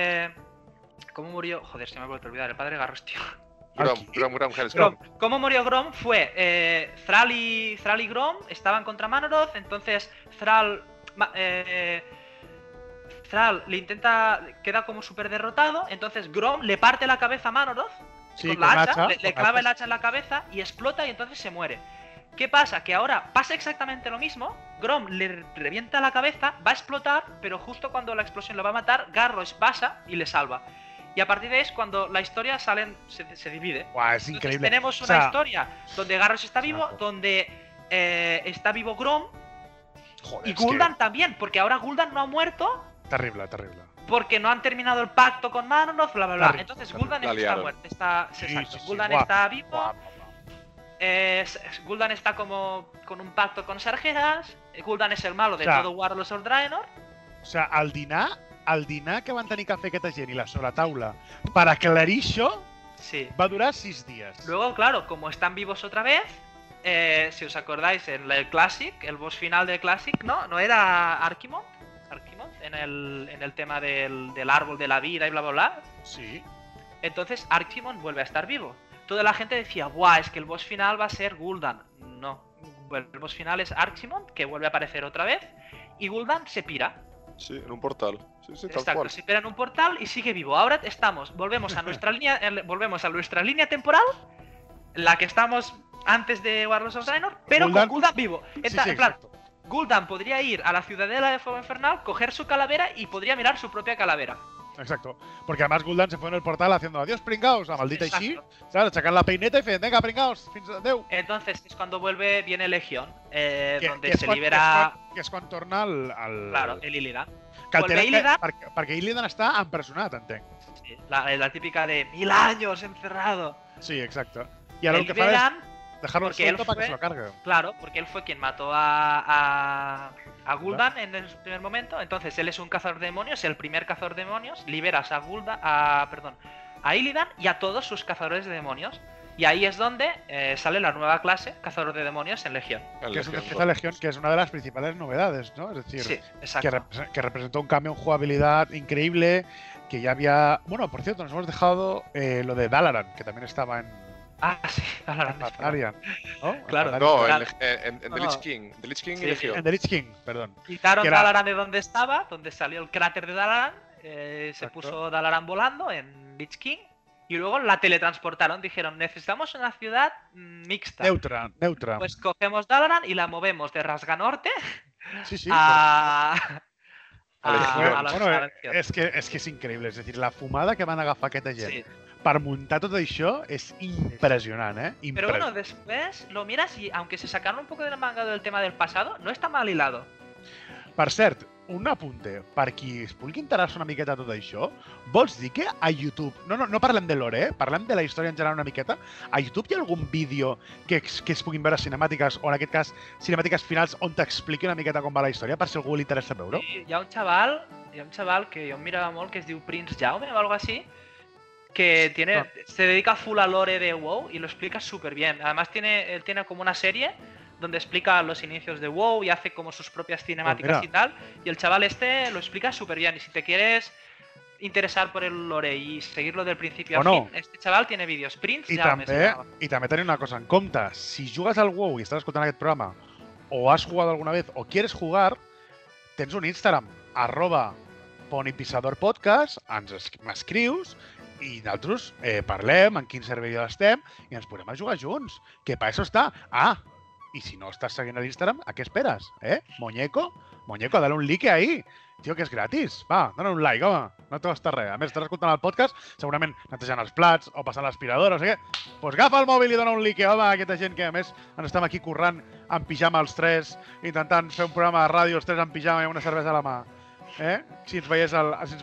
Speaker 3: Joder, se me ha vuelto a olvidar, el padre Garrus, tío.
Speaker 4: Grom.
Speaker 3: ¿Cómo murió Grom? Fue Thrall y Grom estaban contra Manoroth, entonces Thrall le queda como súper derrotado, entonces Grom le parte la cabeza a Manoroth con la hacha, le clava el hacha en la cabeza y explota y entonces se muere. ¿Qué pasa? Que ahora pasa exactamente lo mismo, Grom le revienta la cabeza, va a explotar, pero justo cuando la explosión lo va a matar, Garrus pasa y le salva. Y a partir de ahí es cuando la historia se divide.
Speaker 2: Wow, es increíble.
Speaker 3: Entonces tenemos una historia donde Garrus está vivo, donde está vivo Grom.
Speaker 2: Joder,
Speaker 3: y Gul'dan también, porque ahora Gul'dan no ha muerto.
Speaker 2: Terrible.
Speaker 3: Porque no han terminado el pacto con Manoroth, bla, bla, bla. Entonces Gul'dan está muerto. Gul'dan está vivo. Gul'dan está como con un pacto con Sargeras. Gul'dan es el malo de todo Warlords of Draenor.
Speaker 2: O sea, al dinar que van tenir que fer aquesta gent i la sobretaula per aclarir això, va durar 6 días.
Speaker 3: Luego, claro, como están vivos otra vez, si os acordáis, en el Classic, el boss final del Classic, ¿no era Archimonde? En el tema del árbol de la vida y bla, bla, bla.
Speaker 2: Sí.
Speaker 3: Entonces Archimonde vuelve a estar vivo. Toda la gente decía, ¡buah! Es que el boss final va a ser Gul'dan. No. El boss final es Archimonde, que vuelve a aparecer otra vez, y Gul'dan se pira.
Speaker 4: Sí, en un portal. Sí, tal
Speaker 3: Exacto,
Speaker 4: cual.
Speaker 3: se pira en un portal y sigue vivo. Ahora volvemos a nuestra línea temporal, la que estamos antes de Warlords of Draenor, pero con Gul'dan vivo. Claro, Gul'dan podría ir a la ciudadela de Fuego Infernal, coger su calavera y podría mirar su propia calavera.
Speaker 2: Exacto, porque además Gul'dan se fue en el portal haciendo adiós pringaos, la maldita així, ¿sabes? Sacar la peineta y dicen, venga pringaos, fins adeu.
Speaker 3: Entonces es cuando viene Legión, donde se libera...
Speaker 2: Que és quan torna al...
Speaker 3: Claro, el Illidan.
Speaker 2: Perquè Illidan està empresonat, entenc.
Speaker 3: Sí, la típica de 1000 años encerrado.
Speaker 2: Sí, exacto. Y ahora lo que fa Dejarlo
Speaker 3: Porque
Speaker 2: suelto
Speaker 3: él
Speaker 2: para que
Speaker 3: fue-
Speaker 2: se lo cargue.
Speaker 3: Claro, porque él fue quien mató a Gul'dan en el primer momento. Entonces él es un cazador de demonios, el primer cazador de demonios. Liberas a a Illidan y a todos sus cazadores de demonios. Y ahí es donde sale la nueva clase, cazador de demonios en Legión.
Speaker 2: Que es esta Legión, que es una de las principales novedades, ¿no? Es decir,
Speaker 3: Sí, exacto.
Speaker 2: que representó un cambio en jugabilidad increíble, que ya había... Bueno, por cierto, nos hemos dejado lo de Dalaran, que también estaba en
Speaker 3: Sí, Dalaran.
Speaker 2: Barbarian, ¿no?
Speaker 3: Claro.
Speaker 4: No,
Speaker 3: Claro.
Speaker 4: en The Lich King. The Lich King
Speaker 3: Sí,
Speaker 4: y Legión.
Speaker 2: En The Lich King, perdón.
Speaker 3: Quitaron
Speaker 2: Que era-
Speaker 3: Dalaran de donde estaba, donde salió el cráter de Dalaran. Se
Speaker 2: Exacto.
Speaker 3: puso Dalaran volando en Lich King. Y luego la teletransportaron. Dijeron, necesitamos una ciudad mixta.
Speaker 2: Neutra.
Speaker 3: Pues cogemos Dalaran y la movemos de Rasganorte
Speaker 2: Sí,
Speaker 3: a...
Speaker 4: Legión.
Speaker 3: a la
Speaker 2: bueno,
Speaker 3: Legión.
Speaker 2: és que és increïble. És a dir, la fumada que van agafar aquesta gent
Speaker 3: Sí.
Speaker 2: per muntar tot això és impressionant, ¿eh?
Speaker 3: Pero bueno, después lo miras y aunque se sacaron un poco de la manga del tema del pasado, no está mal hilado.
Speaker 2: Per cert, un apunte, per qui es vulgui interessar una miqueta tot això, vols dir que a YouTube, no parlem de lore, parlem de la història en general una miqueta, a YouTube hi ha algun vídeo que es puguin veure cinemàtiques, o en aquest cas cinemàtiques finals, on t'expliqui una miqueta com va la història, per si algú li interessa veure-ho?
Speaker 3: Y hi ha un chaval que yo miraba molt, que es diu Prince Jaume o algo así, que se dedica full a lore de WoW y lo explica súper bien. Además él tiene como una serie donde explica los inicios de WoW y hace como sus propias cinemáticas
Speaker 2: mira.
Speaker 3: y tal. Y el chaval lo explica súper bien. Y si te quieres interesar por el lore y seguirlo del principio al
Speaker 2: Bueno.
Speaker 3: fin, este chaval tiene vídeos. Prince
Speaker 2: I
Speaker 3: Jaume se llama.
Speaker 2: també tenir una cosa en compte. Si jugues al WoW i estàs escoltant aquest programa, o has jugado alguna vez, o quieres jugar, tens un Instagram, @ponypisadorpodcast, m'escrius, i nosaltres parlem en quin servidor estem i ens podem a jugar junts, que per això està. Y si no estás siguiendo el Instagram, ¿a qué esperas? Muñeco, dale un like ahí. Tío, que és gratis. Va, dona un like, home. No te costa res. A més, estàs escoltant el podcast, segurament netejant els plats o passant l'aspiradora, o sigui, pues agafa el mòbil i dona un like, home, a aquesta gent que, a més, ens estem aquí currant en pijama els tres, intentant fer un programa de ràdio, els tres en pijama i amb una cervesa a la mà. Si ens veiés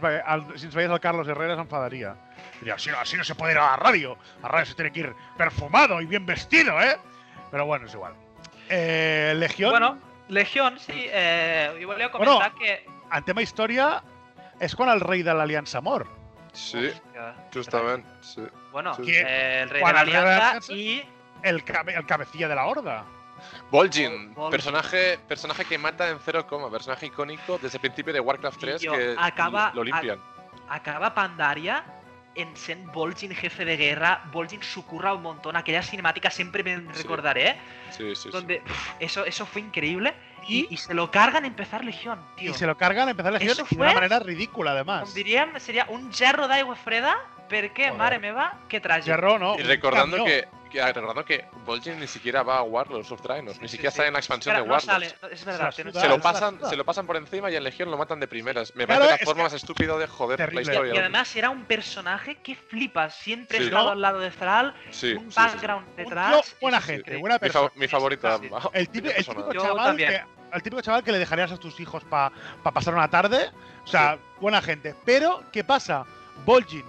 Speaker 2: el Carlos Herrera s'enfadaria. Diria, así no se puede ir a la radio. A la radio se tiene que ir perfumado y bien vestido, Pero bueno, es igual. Legión...
Speaker 3: Bueno, Legión, sí. Yo volia comentar que...
Speaker 2: En tema història, és quan el rei de l'Aliança mor.
Speaker 4: Sí,
Speaker 3: Hòstia,
Speaker 4: justament, sí.
Speaker 3: Bueno,
Speaker 4: Sí.
Speaker 3: el rey de
Speaker 2: Quan
Speaker 3: la
Speaker 2: el rei de
Speaker 3: Alianza y...
Speaker 2: El cabecilla de la horda.
Speaker 4: Vol'jin,
Speaker 3: Vol'jin.
Speaker 4: personaje que mata en 0, personaje icónico desde el principio de Warcraft 3
Speaker 3: Tío,
Speaker 4: que
Speaker 3: acaba-
Speaker 4: lo limpian.
Speaker 3: Acaba Pandaria en sent Vol'jin jefe de guerra. Vol'jin sucurra un montón. Aquella cinemática siempre me recordaré.
Speaker 4: Sí, sí, sí.
Speaker 3: Donde eso fue increíble. Y se lo cargan a empezar Legión, tío.
Speaker 2: Y se lo cargan a empezar Legión
Speaker 3: Eso
Speaker 2: y de una
Speaker 3: fue-
Speaker 2: manera ridícula, además.
Speaker 3: Com diríem, seria un gerro d'aigua freda, perquè,
Speaker 2: Joder.
Speaker 3: mare meva, que tràgic.
Speaker 2: Gerro, no.
Speaker 4: Y
Speaker 2: un
Speaker 4: recordando
Speaker 2: camió.
Speaker 4: que Vol'jin ni siquiera va a Warlords of Draenor, ni siquiera sale en la expansión
Speaker 3: Espera,
Speaker 4: de
Speaker 3: no
Speaker 4: Warlords.
Speaker 3: sale, es verdad.
Speaker 2: Se la
Speaker 3: tienes
Speaker 2: suda.
Speaker 4: Se lo,
Speaker 3: razón.
Speaker 4: se lo pasan por encima y en Legión lo matan de primeras. Me
Speaker 2: Claro,
Speaker 4: parece
Speaker 2: es
Speaker 4: la forma
Speaker 2: que-
Speaker 4: más estúpida de joder
Speaker 2: Terrible.
Speaker 4: la historia.
Speaker 3: Y además era un personaje que flipas. Siempre
Speaker 4: Sí.
Speaker 3: ha estado
Speaker 2: ¿No?
Speaker 3: al lado de Thrall,
Speaker 4: Sí,
Speaker 3: un
Speaker 4: sí, sí, sí.
Speaker 3: background
Speaker 2: Un
Speaker 3: detrás.
Speaker 2: tío buena
Speaker 3: Eso
Speaker 2: gente,
Speaker 3: sí.
Speaker 2: buena persona.
Speaker 4: Mi favorito.
Speaker 3: Sí.
Speaker 2: El típico
Speaker 3: Yo
Speaker 2: chaval
Speaker 3: también.
Speaker 2: el típico chaval que le dejarías a tus hijos para pasar una tarde. O sea, buena gente. Pero, ¿qué pasa? Vol'jin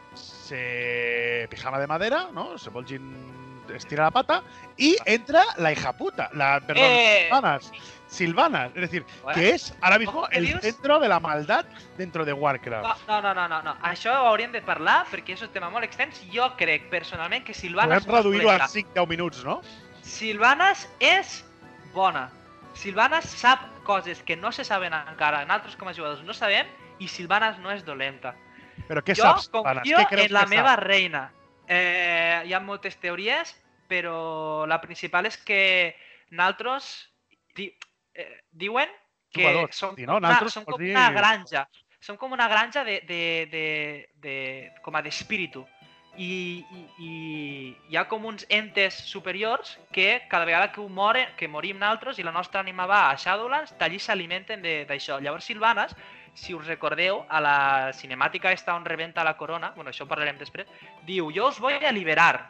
Speaker 2: se pijama de madera, ¿no? Vol'jin estira la pata y entra la hija puta. Perdón, Sylvanas. Es decir,
Speaker 3: Bueno,
Speaker 2: que es ahora mismo
Speaker 3: ojo que
Speaker 2: el
Speaker 3: dius-
Speaker 2: centro de la maldad dentro de Warcraft.
Speaker 3: No. Això ho hauríem de parlar perquè és un tema molt extens. Jo crec personalment que Sylvanas
Speaker 2: Podem reduir-ho a
Speaker 3: dolenta.
Speaker 2: 5-10 minuts, no?
Speaker 3: Sylvanas és bona. Sylvanas sap coses que no se saben encara, nosaltres com a jugadors no sabem, i Sylvanas no és dolenta.
Speaker 2: Però què
Speaker 3: Jo
Speaker 2: saps, Sylvanas?
Speaker 3: confio
Speaker 2: Què creus
Speaker 3: en la
Speaker 2: que
Speaker 3: meva
Speaker 2: saps?
Speaker 3: reina. Hi ha moltes teories, però la principal és que nosaltres diuen que
Speaker 2: Jugadors,
Speaker 3: som,
Speaker 2: sí, no? Nosaltres
Speaker 3: som
Speaker 2: vols
Speaker 3: com
Speaker 2: dir-
Speaker 3: una granja. Som com una granja com a d'espíritu. I hi ha com uns entes superiors que cada vegada que morim nosaltres i la nostra ànima va a Shadowlands, allí s'alimenten d'això. Llavors Sylvanas, si us recordeu, a la cinemàtica esta on rebenta la corona, bueno, això ho parlarem després, diu, yo os voy a liberar.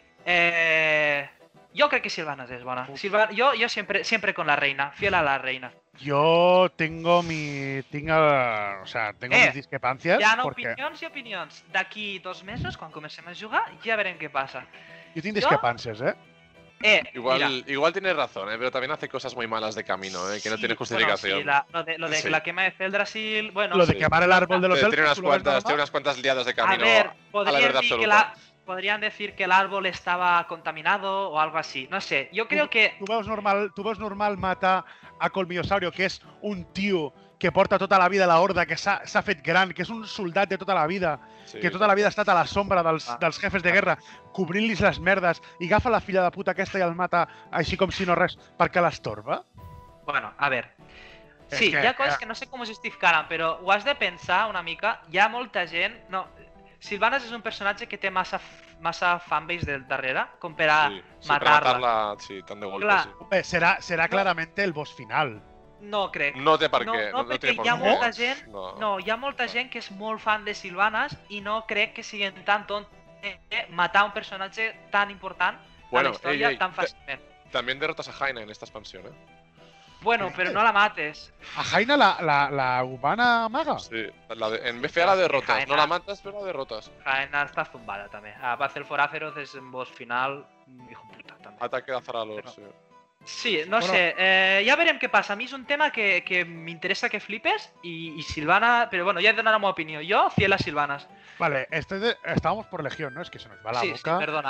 Speaker 3: Jo crec que Sylvanas és bona. Jo siempre con la reina, fiel a la reina.
Speaker 2: Yo tengo mis discrepancias.
Speaker 3: Hi ha
Speaker 2: porque
Speaker 3: opinions i opinions. D'aquí 2 mesos, quan comencem a jugar, ja verem què passa.
Speaker 2: yo tengo discrepancias,
Speaker 4: Igual tienes razón, pero también hace cosas muy malas de camino, que no tiene justificación.
Speaker 3: Bueno, lo de la quema de Feldrasil, bueno...
Speaker 2: Lo de quemar el árbol de los elfos...
Speaker 4: Tiene unas cuantas liadas de camino a la verdad absoluta.
Speaker 3: Podrían decir que el árbol estaba contaminado o algo así. No sé, yo creo que...
Speaker 2: Tu veus normal matar a Colmillosaurio, que és un tio que porta tota la vida a la Horda, que s'ha fet gran, que és un soldat de tota la vida, que tota la vida ha estat a la sombra dels jefes de guerra, cobrint-los les merdes, i agafa la filla de puta aquesta i el mata així com si no res, perquè l'estorba?
Speaker 3: Bueno, a ver... Sí, hi ha coses que no sé com justificaran, però ho has de pensar una mica. Hi ha molta gent... No, Sylvanas és un personatge que té massa fanbase del darrere, com per a matar-la.
Speaker 4: Sí, tant de golpe, sí.
Speaker 2: Hombre, serà claramente el boss final.
Speaker 3: No crec.
Speaker 4: No té per què.
Speaker 3: No, perquè hi ha molta gent... No, hi ha molta gent que és molt fan de Sylvanas i no crec que siguin tan tontos matar un personatge tan important a la història tan fàcilment.
Speaker 4: También derrotas a Jaina en esta expansión,
Speaker 3: Bueno, pero no la mates.
Speaker 2: ¿A Jaina la humana maga?
Speaker 4: Sí, en BFA la derrotas. Jaina, no la matas, pero la derrotas.
Speaker 3: Jaina está zumbada también. Bazel Foráferos es un boss final, hijo puta también.
Speaker 4: Ataque de Azaralor,
Speaker 3: pero...
Speaker 4: sí.
Speaker 3: Sí, no sé, ya veremos qué pasa. A mí es un tema que me interesa que flipes y Sylvana, pero bueno, ya he dado mi opinión. Yo, fiel a Sylvanas.
Speaker 2: Vale, estábamos por Legión, ¿no? Es que se nos va la boca.
Speaker 3: Sí, perdona.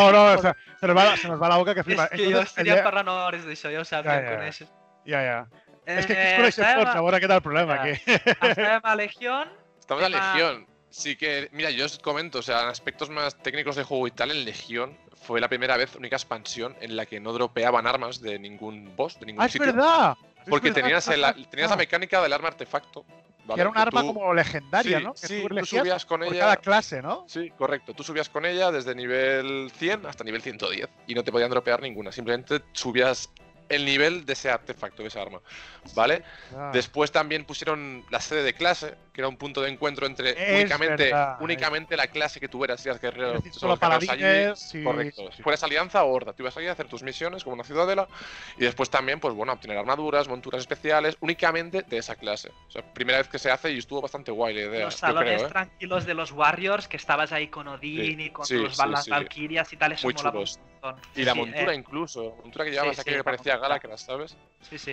Speaker 2: Se nos va la boca que flipa.
Speaker 3: Es que yo estaría parlant hores d'això, ja ho saps, ja coneixes.
Speaker 2: Ja. Es que aquí es coneixes tots, ahora qué tal el problema.
Speaker 3: Estem a Legión.
Speaker 4: Estamos a Legión. Sí que, mira, yo os comento, o sea, en aspectos más técnicos de juego y tal, en Legión fue la primera vez, única expansión en la que no dropeaban armas de ningún boss, de ningún sitio.
Speaker 2: ¡Es verdad!
Speaker 4: Porque tenías la mecánica del arma artefacto. ¿Vale?
Speaker 2: Que era un arma como legendaria,
Speaker 4: sí,
Speaker 2: ¿no? Que
Speaker 4: sí, tú
Speaker 2: subías
Speaker 4: con ella.
Speaker 2: Cada clase, ¿no?
Speaker 4: Sí, correcto. Tú subías con ella desde nivel 100 hasta nivel 110 y no te podían dropear ninguna. Simplemente subías el nivel de ese artefacto, de esa arma, ¿vale? Después también pusieron la sede de clase, que era un punto de encuentro entre únicamente la clase que tú eras, si eras guerrero.
Speaker 2: Solo paladines,
Speaker 4: sí, correcto. Si fueras alianza o horda, tú ibas allí a hacer tus misiones como una ciudadela y después también, pues bueno, obtener armaduras, monturas especiales, únicamente de esa clase. O sea, primera vez que se hace y estuvo bastante guay la idea.
Speaker 3: Los salones tranquilos de los Warriors, que estabas ahí con Odín y con las Valkyrias y tal, eso mola un montón.
Speaker 4: Y la montura incluso, montura que llevabas aquí que parecía Galacras, ¿sabes?
Speaker 3: Sí.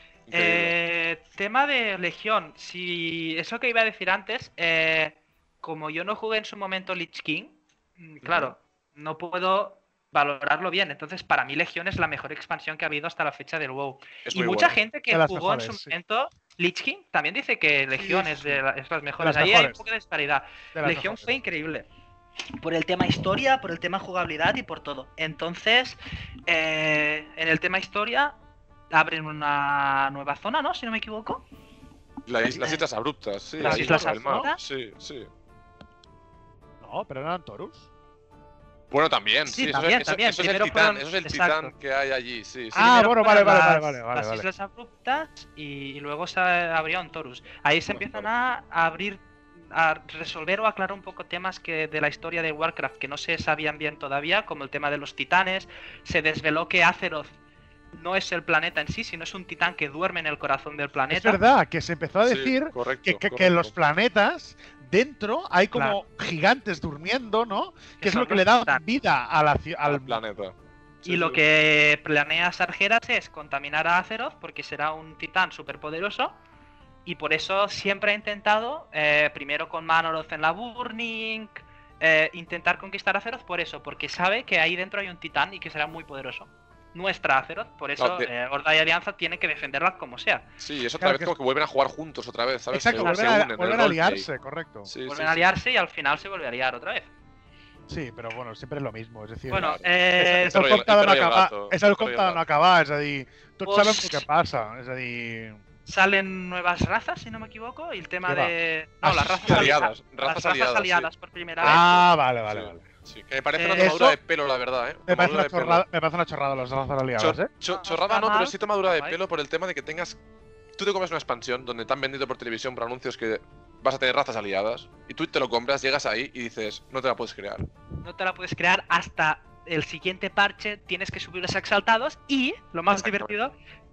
Speaker 3: Tema de Legión. Si eso que iba a decir antes, como yo no jugué en su momento Lich King, claro, no puedo valorarlo bien. Entonces, para mí Legión es la mejor expansión que ha habido hasta la fecha del WoW. Y mucha gente que jugó en su momento Lich King también dice que Legión es las mejores. Ahí hay un poco de disparidad. Legión fue increíble. Por el tema historia, por el tema jugabilidad y por todo. Entonces, en el tema historia, abren una nueva zona, ¿no? Si no me equivoco.
Speaker 4: Las Islas Abruptas, sí.
Speaker 3: Las Islas Abruptas.
Speaker 4: Sí.
Speaker 2: No, pero eran Taurus.
Speaker 4: Bueno, también.
Speaker 3: Sí, también.
Speaker 4: Eso es el titán, eso es el titán que hay allí, sí.
Speaker 2: Bueno, vale.
Speaker 3: Las Islas Abruptas y luego se abrió un Taurus. Ahí se empiezan a abrir, a resolver o aclarar un poco temas de la historia de Warcraft que no se sabían bien todavía, como el tema de los titanes. Se desveló que Azeroth no es el planeta en sí, sino es un titán que duerme en el corazón del planeta.
Speaker 2: Es verdad, que se empezó a decir que en los planetas dentro hay como gigantes durmiendo, ¿no? Que es lo que le da vida al
Speaker 4: planeta.
Speaker 3: Y lo que planea Sargeras es contaminar a Azeroth porque será un titán superpoderoso. Y por eso siempre ha intentado, primero con Manoroth en la Burning, intentar conquistar a Azeroth por eso, porque sabe que ahí dentro hay un titán y que será muy poderoso. Nuestra Azeroth, por eso Horda y Alianza tienen que defenderla como sea.
Speaker 4: Sí, es otra vez como que vuelven a jugar juntos otra vez, ¿sabes?
Speaker 2: Exacto, vuelven a aliarse, correcto.
Speaker 3: Vuelven a aliarse y al final se vuelve a aliar otra vez.
Speaker 2: Sí, pero bueno, siempre es lo mismo, és a dir...
Speaker 3: Bueno,
Speaker 2: és el compte de no acabar, és a dir, tots sabem el que passa, és a dir...
Speaker 3: Salen nuevas razas, si no me equivoco, y el tema de... No, las razas
Speaker 4: aliadas.
Speaker 3: Razas aliadas por primera vez.
Speaker 2: Vale.
Speaker 4: Sí, que me parece una tomadura de pelo, la verdad,
Speaker 2: Me parece una chorrada las razas aliadas,
Speaker 4: Chorrada no, pero sí tomadura de pelo por el tema de que tengas... Tú te compras una expansión donde te han vendido por televisión por anuncios que vas a tener razas aliadas, y tú te lo compras, llegas ahí y dices, no te la puedes crear.
Speaker 3: No te la puedes crear hasta el siguiente parche, tienes que subir los exaltados y, lo más divertido,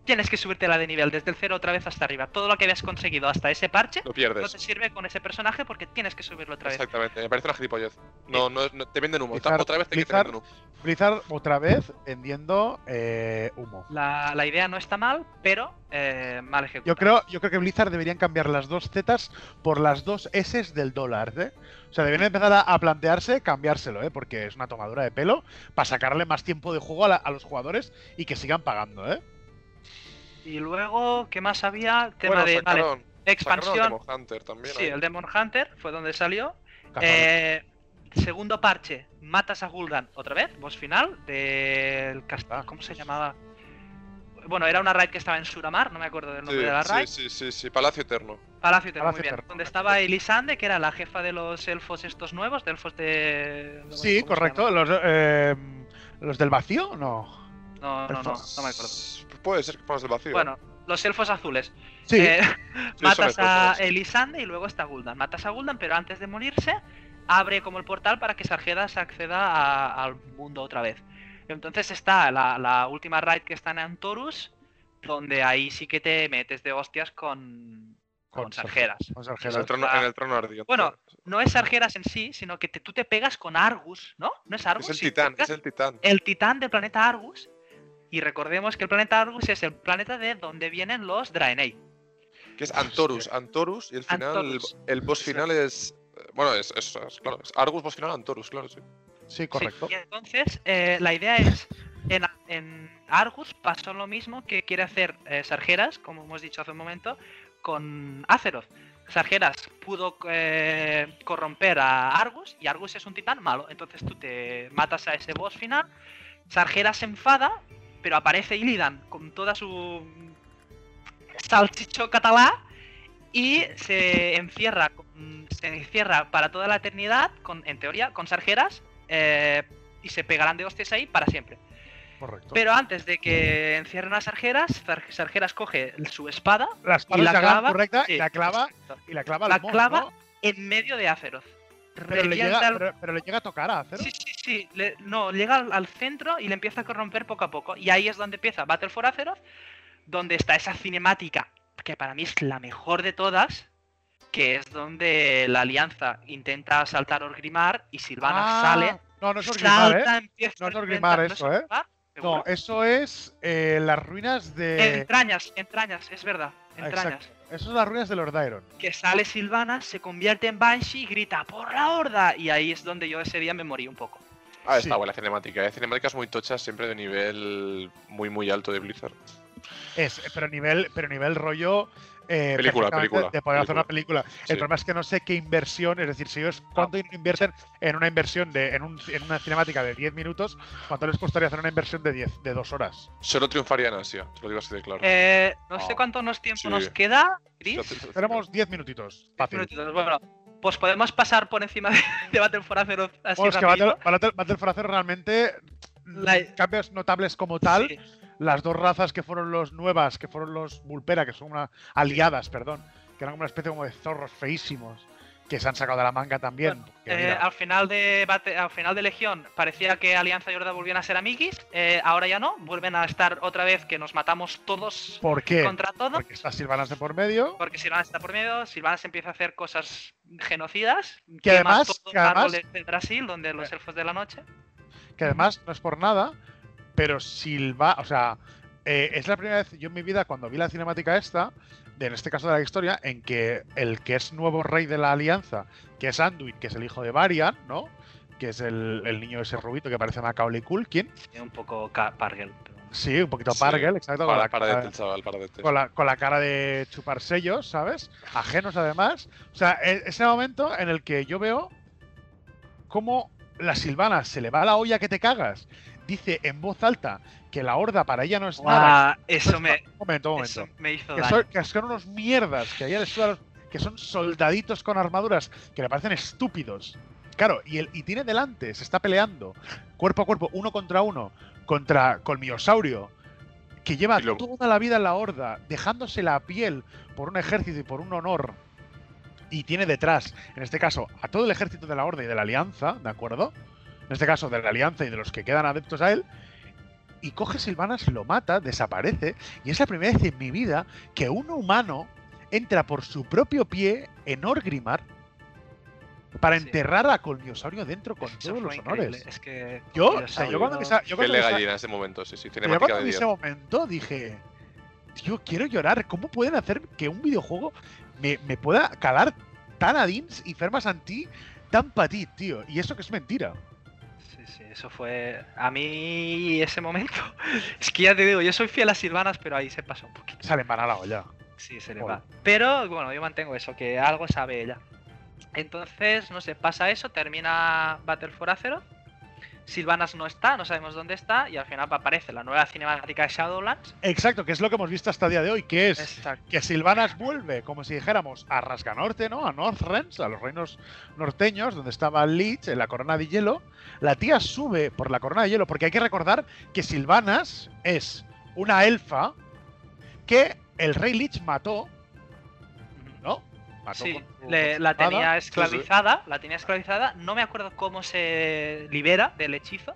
Speaker 3: tienes que subírtela de nivel desde el 0 otra vez hasta arriba. Todo lo que habías conseguido hasta ese parche
Speaker 4: lo pierdes.
Speaker 3: No te sirve con ese personaje porque tienes que subirlo otra vez.
Speaker 4: Exactamente, me parece una gilipollez. No, te venden humo.
Speaker 2: Blizzard,
Speaker 4: Otra vez te venden humo.
Speaker 2: Blizzard otra vez vendiendo humo.
Speaker 3: La idea no está mal, pero mal ejecutada.
Speaker 2: Yo creo que Blizzard deberían cambiar las 2 Zetas por las 2 S del dólar, ¿eh? O sea, deberían empezar a plantearse cambiárselo, ¿eh? Porque es una tomadura de pelo para sacarle más tiempo de juego a los jugadores y que sigan pagando, ¿eh?
Speaker 3: Y luego, ¿qué más había? Tema de expansión.
Speaker 4: El Demon Hunter también.
Speaker 3: Sí, el Demon Hunter fue donde salió. Segundo parche, matas a Gul'dan otra vez, boss final del castillo. ¿Cómo se llamaba? Bueno, era una raid que estaba en Suramar, no me acuerdo del nombre de la raid.
Speaker 4: Sí, Palacio Eterno.
Speaker 3: Palacio Eterno, muy bien. Donde estaba Elisande, que era la jefa de los elfos estos nuevos, de elfos de...
Speaker 2: Sí, correcto. ¿Los del vacío? No.
Speaker 3: No me acuerdo.
Speaker 4: Puede ser que pongas del vacío.
Speaker 3: Bueno, los elfos azules.
Speaker 2: Sí.
Speaker 3: Matas a Elisande y luego está Gul'dan. Matas a Gul'dan, pero antes de morirse, abre como el portal para que Sargeras acceda al mundo otra vez. Entonces está la última raid que está en Antorus, donde ahí sí que te metes de hostias con Sargeras.
Speaker 4: En el trono ardiente.
Speaker 3: Bueno, no es Sargeras en sí, sino que tú te pegas con Argus, ¿no? No es Argus.
Speaker 4: Es el titán.
Speaker 3: El titán del planeta Argus. Y recordemos que el planeta Argus es el planeta de donde vienen los Draenei.
Speaker 4: Que es Antorus. Antorus, y el final, el boss final es... Bueno, claro, es Argus, boss final, Antorus, claro, sí.
Speaker 2: Sí, correcto.
Speaker 3: Sí, y entonces, la idea es, en Argus pasó lo mismo que quiere hacer Sargeras, como hemos dicho hace un momento, con Azeroth. Sargeras pudo corromper a Argus, y Argus es un titán malo. Entonces tú te matas a ese boss final, Sargeras se enfada, pero aparece Illidan con toda su salchicho catalá y se encierra para toda la eternidad, en teoría, con Sargeras, y se pegarán de hostias ahí para siempre.
Speaker 2: Correcto.
Speaker 3: Pero antes de que encierren a Sargeras, Sargeras coge su espada,
Speaker 2: y la clava, correcta,
Speaker 3: sí,
Speaker 2: y la clava
Speaker 3: ¿no? En medio de Azeroth.
Speaker 2: Pero le llega a tocar a Azeroth.
Speaker 3: Sí. Llega al centro y le empieza a corromper poco a poco. Y ahí es donde empieza Battle for Azeroth, donde está esa cinemática, que para mí es la mejor de todas, que es donde la Alianza intenta asaltar Orgrimmar y Sylvanas sale.
Speaker 2: No es Orgrimmar,
Speaker 3: No
Speaker 2: es Orgrimmar eso, ¿eh? No, eso es las ruinas de...
Speaker 3: Entrañas, es verdad. Entrañas.
Speaker 2: Exacto. Eso son las ruinas de Lord Iron.
Speaker 3: Que sale Sylvanas, se convierte en Banshee y grita ¡por la horda! Y ahí es donde yo ese día me morí un poco.
Speaker 4: Está buena cinemática. Cinemáticas muy tochas, siempre de nivel muy muy alto de Blizzard.
Speaker 2: Pero nivel rollo...
Speaker 4: película.
Speaker 2: De poder hacer una película.
Speaker 4: Sí.
Speaker 2: El problema es que no sé qué inversión, es decir, si ellos cuánto invierten en una inversión en una cinemática de 10 minutos, ¿cuánto les costaría hacer una inversión de 2 horas?
Speaker 4: Solo triunfaría en Asia, te lo digo así de claro.
Speaker 3: No sé cuánto tiempo nos queda, Chris.
Speaker 2: Tenemos 10 minutitos.
Speaker 3: 10 minutitos, bueno. Pues podemos pasar por encima de Battle for Azeroth así
Speaker 2: rápido. Battle for Azeroth realmente cambios notables como tal. Sí. Las 2 razas que fueron los nuevas, que fueron los Vulpera, que son aliadas, que eran como una especie como de zorros feísimos, que se han sacado de la manga también.
Speaker 3: Bueno, al final de Legión parecía que Alianza y Horda volvían a ser amiguis, ahora ya no, vuelven a estar otra vez que nos matamos todos.
Speaker 2: ¿Por qué?
Speaker 3: Contra todos.
Speaker 2: Porque está Sylvanas de por medio.
Speaker 3: Porque Sylvanas está por medio, Sylvanas empieza a hacer cosas genocidas,
Speaker 2: que además
Speaker 3: todos los árboles de Brasil, donde los elfos de la noche.
Speaker 2: Que además no es por nada, pero es la primera vez yo en mi vida cuando vi la cinemática esta, en este caso de la historia, en que el que es nuevo rey de la Alianza, que es Anduin, que es el hijo de Varian, ¿no? Que es el niño ese rubito que parece Macaulay Culkin.
Speaker 3: Sí, un poco Pargel. Pero...
Speaker 2: Sí, un poquito Pargel, exacto. Con la cara de chupar sellos, ¿sabes? Ajenos además. O sea, ese momento en el que yo veo cómo la Sylvana se le va a la olla que te cagas. Dice en voz alta que la horda para ella no es nada.
Speaker 3: Eso me hizo daño.
Speaker 2: Que son unos mierdas, que ella que son soldaditos con armaduras que le parecen estúpidos. Claro, y tiene delante, se está peleando cuerpo a cuerpo, 1 contra 1, contra Colmillosaurio, que lleva toda la vida en la horda, dejándose la piel por un ejército y por un honor. Y tiene detrás, en este caso, a todo el ejército de la horda y de la Alianza, ¿de acuerdo? En este caso, de la Alianza y de los que quedan adeptos a él. y coge Sylvanas, lo mata, desaparece, y es la primera vez en mi vida que un humano entra por su propio pie en Orgrimmar para enterrar a Colmiosaurio dentro con todos los honores.
Speaker 3: Es que
Speaker 2: yo
Speaker 4: gallina en ese momento, sí.
Speaker 2: Yo cuando en ese momento dije, tío, quiero llorar. ¿Cómo pueden hacer que un videojuego me pueda calar tan a dins y fer sentir tan petit, tío? Y eso que es mentira.
Speaker 3: Sí, eso fue... A mí ese momento... Es que ya te digo, yo soy fiel a Sylvanas, pero ahí se pasa un poquito.
Speaker 2: Se le va la olla.
Speaker 3: Sí, se le va. Pero, bueno, yo mantengo eso, que algo sabe ella. Entonces, no sé, pasa eso, termina Battle for Azeroth. Sylvanas no está, no sabemos dónde está, y al final aparece la nueva cinemática de Shadowlands.
Speaker 2: Exacto, que es lo que hemos visto hasta el día de hoy, que es que Sylvanas vuelve, como si dijéramos, a Rasganorte, ¿no? A Northrends, a los reinos norteños, donde estaba Lich en la corona de hielo. La tía sube por la corona de hielo, porque hay que recordar que Sylvanas es una elfa que el rey Lich mató, ¿no?
Speaker 3: Sí, la tenía esclavizada, no me acuerdo cómo se libera del hechizo.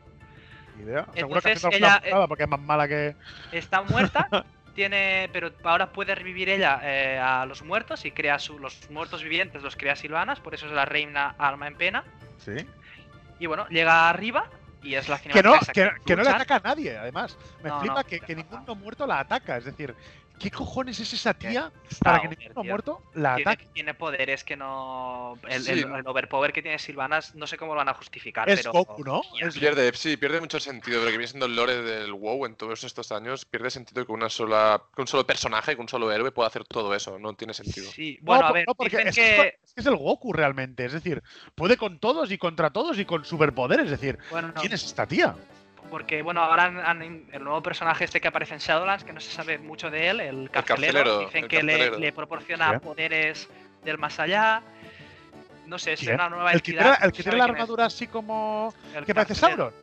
Speaker 2: Entonces ella porque es más mala que...
Speaker 3: Está muerta, pero ahora puede revivir ella a los muertos y crea los muertos vivientes, los crea Sylvanas, por eso es la reina alma en pena.
Speaker 2: Sí.
Speaker 3: Y bueno, llega arriba y es la cinemática
Speaker 2: que no le ataca a nadie, además. Me flipa que ningún no muerto la ataca, es decir... ¿Qué cojones es esa tía para que ninguno muerto la ataque?
Speaker 3: Tiene poderes que no... El overpower que tiene Sylvanas, no sé cómo lo van a justificar,
Speaker 2: es
Speaker 3: pero...
Speaker 2: Goku, ¿no?
Speaker 4: Pierde mucho sentido, pero que viene siendo el lore del WoW en todos estos años, pierde sentido que un solo personaje, que un solo héroe pueda hacer todo eso, no tiene sentido.
Speaker 3: Sí, bueno, a ver,
Speaker 2: porque es que es el Goku realmente, es decir, puede con todos y contra todos y con superpoderes, es decir, ¿quién es esta tía?
Speaker 3: Porque, bueno, ahora el nuevo personaje que aparece en Shadowlands, que no se sabe mucho de él, el carcelero, dicen que le proporciona poderes del más allá. No sé, es una nueva entidad.
Speaker 2: ¿El que tiene la armadura así como... que parece Sauron?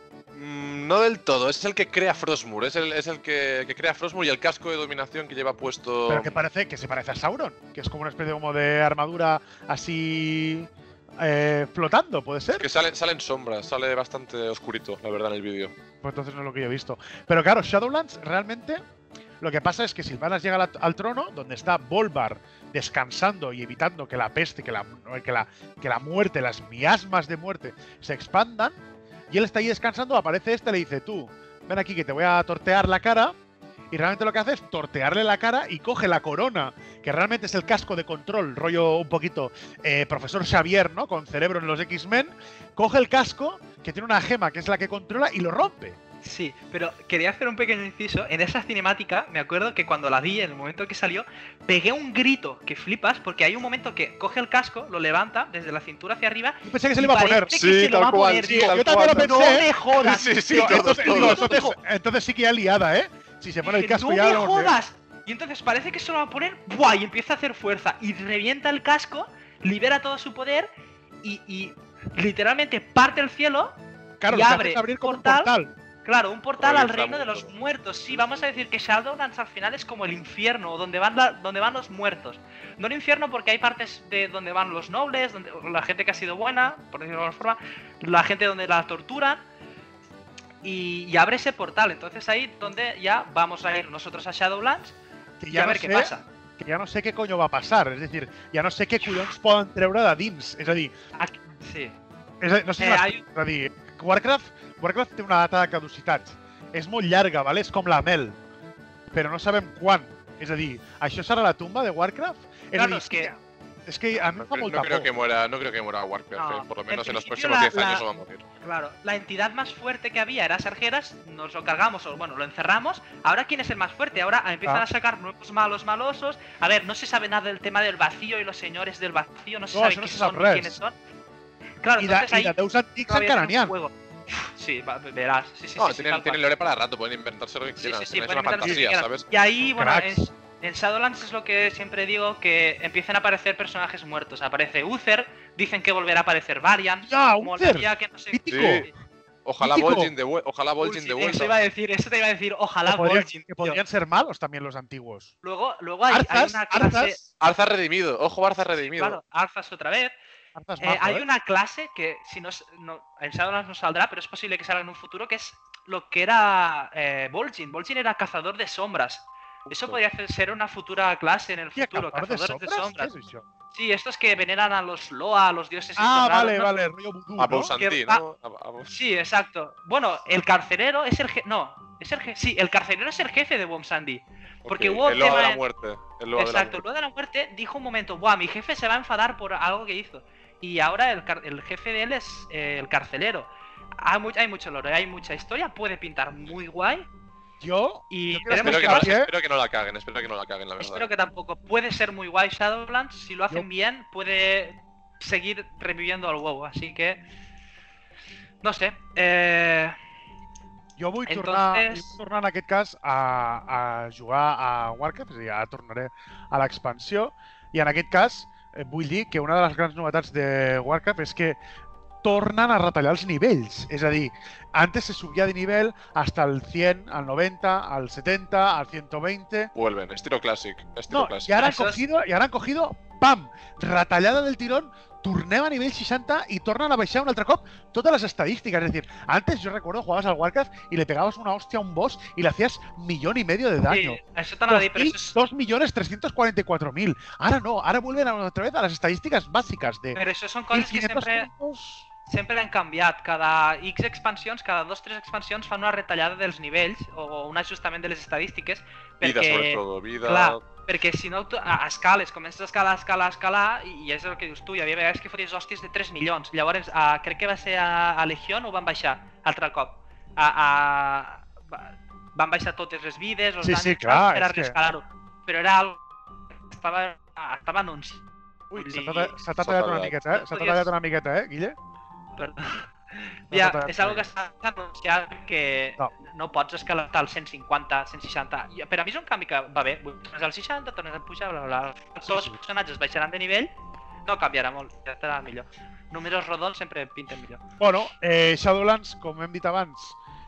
Speaker 4: No del todo, es el que crea Frostmourne, es el que crea Frostmourne y el casco de dominación que lleva puesto...
Speaker 2: Pero que se parece a Sauron, que es como una especie como de armadura así... flotando, ¿puede ser?
Speaker 4: Es que salen sombras, sale bastante oscurito, la verdad, en el vídeo.
Speaker 2: Pues entonces no es lo que yo he visto. Pero claro, Shadowlands, realmente, lo que pasa es que Sylvanas llega al trono, donde está Bolvar descansando y evitando que la peste, que la muerte, las miasmas de muerte se expandan, y él está ahí descansando, aparece y le dice, tú, ven aquí que te voy a tortear la cara. Y realmente lo que hace es tortearle la cara y coge la corona, que realmente es el casco de control, rollo un poquito profesor Xavier, ¿no? Con cerebro en los X-Men. Coge el casco, que tiene una gema que es la que controla, y lo rompe.
Speaker 3: Sí, pero quería hacer un pequeño inciso. En esa cinemática, me acuerdo que cuando la vi, en el momento que salió, pegué un grito que flipas, porque hay un momento que coge el casco, lo levanta desde la cintura hacia arriba.
Speaker 2: Yo pensé que se le iba a poner.
Speaker 4: Sí, tal cual.
Speaker 2: Yo también lo pensé.
Speaker 3: No me jodas.
Speaker 4: Sí,
Speaker 2: entonces sí que ya liada, ¿eh? Si se pone el casco
Speaker 3: no
Speaker 2: ya...
Speaker 3: ¡No me jodas! Y entonces parece que se lo va a poner, ¡buah! Y empieza a hacer fuerza. Y revienta el casco, libera todo su poder y literalmente parte el cielo.
Speaker 2: Claro,
Speaker 3: y abre
Speaker 2: abrir como un portal.
Speaker 3: Claro, un portal al reino de los muertos. Sí, vamos a decir que Shadowlands al final es como el infierno, donde van los muertos. No el infierno porque hay partes de donde van los nobles, donde la gente que ha sido buena, por decirlo de alguna forma, la gente donde la torturan. Y abre ese portal, entonces ahí donde ya vamos a ir nosotros a Shadowlands y a ver qué pasa.
Speaker 2: Que ya no sé qué coño va a pasar, és a dir, ja no sé què collons poden treure de dins, és a dir...
Speaker 3: Sí.
Speaker 2: No sé és a dir, Warcraft té una data de caducitat, és molt llarga, ¿vale? És com la mel, però no sabem quan, és a dir, això serà la tumba de Warcraft?
Speaker 3: Claro,
Speaker 2: es que a mí me fa molta
Speaker 4: por. No creo que muera Warcraft, por lo menos en los próximos 10 años no va a morir.
Speaker 3: Claro, la entidad más fuerte que había era Sargeras, nos lo cargamos, o bueno, lo encerramos. Ahora, ¿quién es el más fuerte? Ahora empiezan a sacar nuevos malos malosos. A ver, no se sabe nada del tema del vacío y los señores del vacío, no se sabe quiénes son. Claro, entonces ahí...
Speaker 2: I de Deus Antics encara n'hi ha.
Speaker 3: Sí, verás. Sí,
Speaker 4: tienen lore para rato, pueden inventarse lo que quieran. Es una fantasía, ¿sabes?
Speaker 3: Y ahí, bueno, en Shadowlands es lo que siempre digo, que empiezan a aparecer personajes muertos. Aparece Uther, dicen que volverá a aparecer Varian.
Speaker 2: ¡Ya, Uther!
Speaker 3: Que no sé...
Speaker 2: Sí.
Speaker 4: Ojalá Vol'jin de vuelta.
Speaker 3: Eso te iba a decir, ojalá Vol'jin.
Speaker 2: Que podrían ser malos también los antiguos.
Speaker 3: Luego hay una clase...
Speaker 4: Arthas redimido, ojo Arthas redimido.
Speaker 3: Claro, Arthas otra vez. Hay una clase que si en Shadowlands no saldrá, pero es posible que salga en un futuro, que es lo que era Vol'jin. Vol'jin era cazador de sombras. Eso podría ser una futura clase en el futuro, cazadores de sombras.
Speaker 2: ¿Qué es eso?
Speaker 3: Sí, estos que veneran a los Loa, a los dioses
Speaker 2: vale,
Speaker 3: ¿no?
Speaker 2: vale, rollo vudú,
Speaker 4: A
Speaker 2: ¿no?
Speaker 4: Bousandi, ¿no?
Speaker 3: Sí, exacto. Bueno, el carcelero es el jefe... No, es el jefe... Sí, el carcelero es el jefe de Boumsandi. Porque hubo
Speaker 4: el Loa de la muerte.
Speaker 3: Exacto, el Loa de la muerte dijo un momento, buah, mi jefe se va a enfadar por algo que hizo. Y ahora el jefe de él es el carcelero. Hay mucho lore, hay mucha historia, puede pintar muy guay.
Speaker 2: Yo
Speaker 4: espero que no la caguen, la verdad.
Speaker 3: Espero que tampoco. Puede ser muy guay Shadowlands, si lo hacen bien, puede seguir reviviendo al WoW, así que... No sé,
Speaker 2: Jo vull tornar en aquest cas a jugar a Warcraft, és a dir, tornaré a l'expansió, i en aquest cas vull dir que una de les grans novetats de Warcraft és que tornen a retallar els nivells. És a dir, antes se subía de nivel hasta el 100, al 90, al 70, al 120...
Speaker 4: Vuelven, estilo clásic.
Speaker 2: Y ahora han cogido, ¡pam! Retallada del tirón, tornem a nivell 60 y tornan a baixar un altre cop todas las estadísticas. Es decir, antes yo recuerdo jugabas al Warcraft y le pegabas una hostia a un boss y le hacías 1,5 millones de daño.
Speaker 3: Sí, eso te lo digo, pero eso es...
Speaker 2: 2.344.000. Ahora no, ahora vuelven otra vez a las estadísticas básicas de...
Speaker 3: Pero eso son cosas que sempre han canviat. Cada X expansions, cada 2-3 expansions fan una retallada dels nivells o un ajustament de les estadístiques
Speaker 4: vida, sobretot, vida...
Speaker 3: Clar, perquè si no escales, comences a escalar i és el que dius tu, hi havia vegades que foties hòsties de 3 milions. Llavors, crec que va ser a Legion o van baixar altre cop. Van baixar totes les vides, els danys per a reescalar-ho. Però era algo que estava anunciat.
Speaker 2: Ui, s'ha tallat una miqueta, S'ha tallat una miqueta, Guille?
Speaker 3: Ja, és algo que s'ha anunciat que no pots escalar al 150, 160. Per a mi és un canvi que va bé. Tornes al 60, tornes a pujar, bla, bla, bla. Tots els personatges baixaran de nivell, no canviarà molt, ja estarà millor. Números rodons sempre pinten millor.
Speaker 2: Bueno, Shadowlands, com hem dit abans,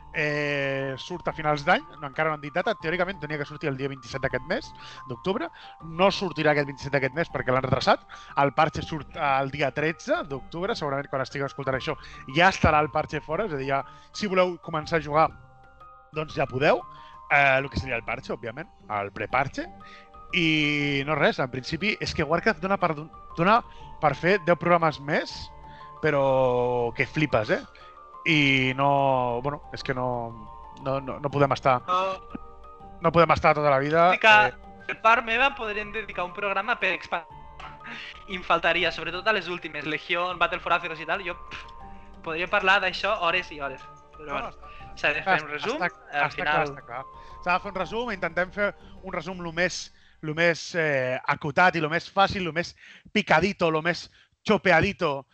Speaker 2: surt a finals d'any, encara no han dit data, teòricament tenia que sortir el dia 27 d'aquest mes, d'octubre, no sortirà aquest 27 d'aquest mes perquè l'han retrasat, el parche surt el dia 13 d'octubre, segurament quan estigueu escoltant això ja estarà el parche fora, és a dir, ja, si voleu començar a jugar, doncs ja podeu, el que seria el parche, òbviament, el preparche, i no res, en principi és que Warcraft dona per fer 10 programes més, però que flipes, i no... Bueno, és que no podem estar... No podem estar tota la vida...
Speaker 3: Per part meva podríem dedicar un programa per expandir. I em faltaria, sobretot a les últimes, Legion, Battle for Azeroth i tal, jo podria parlar d'això hores i hores. Però bueno, s'ha de fer un resum, al final...
Speaker 2: S'ha de fer un resum, intentem fer un resum el més acotat i el més fàcil, el més picadito, el més chopeadito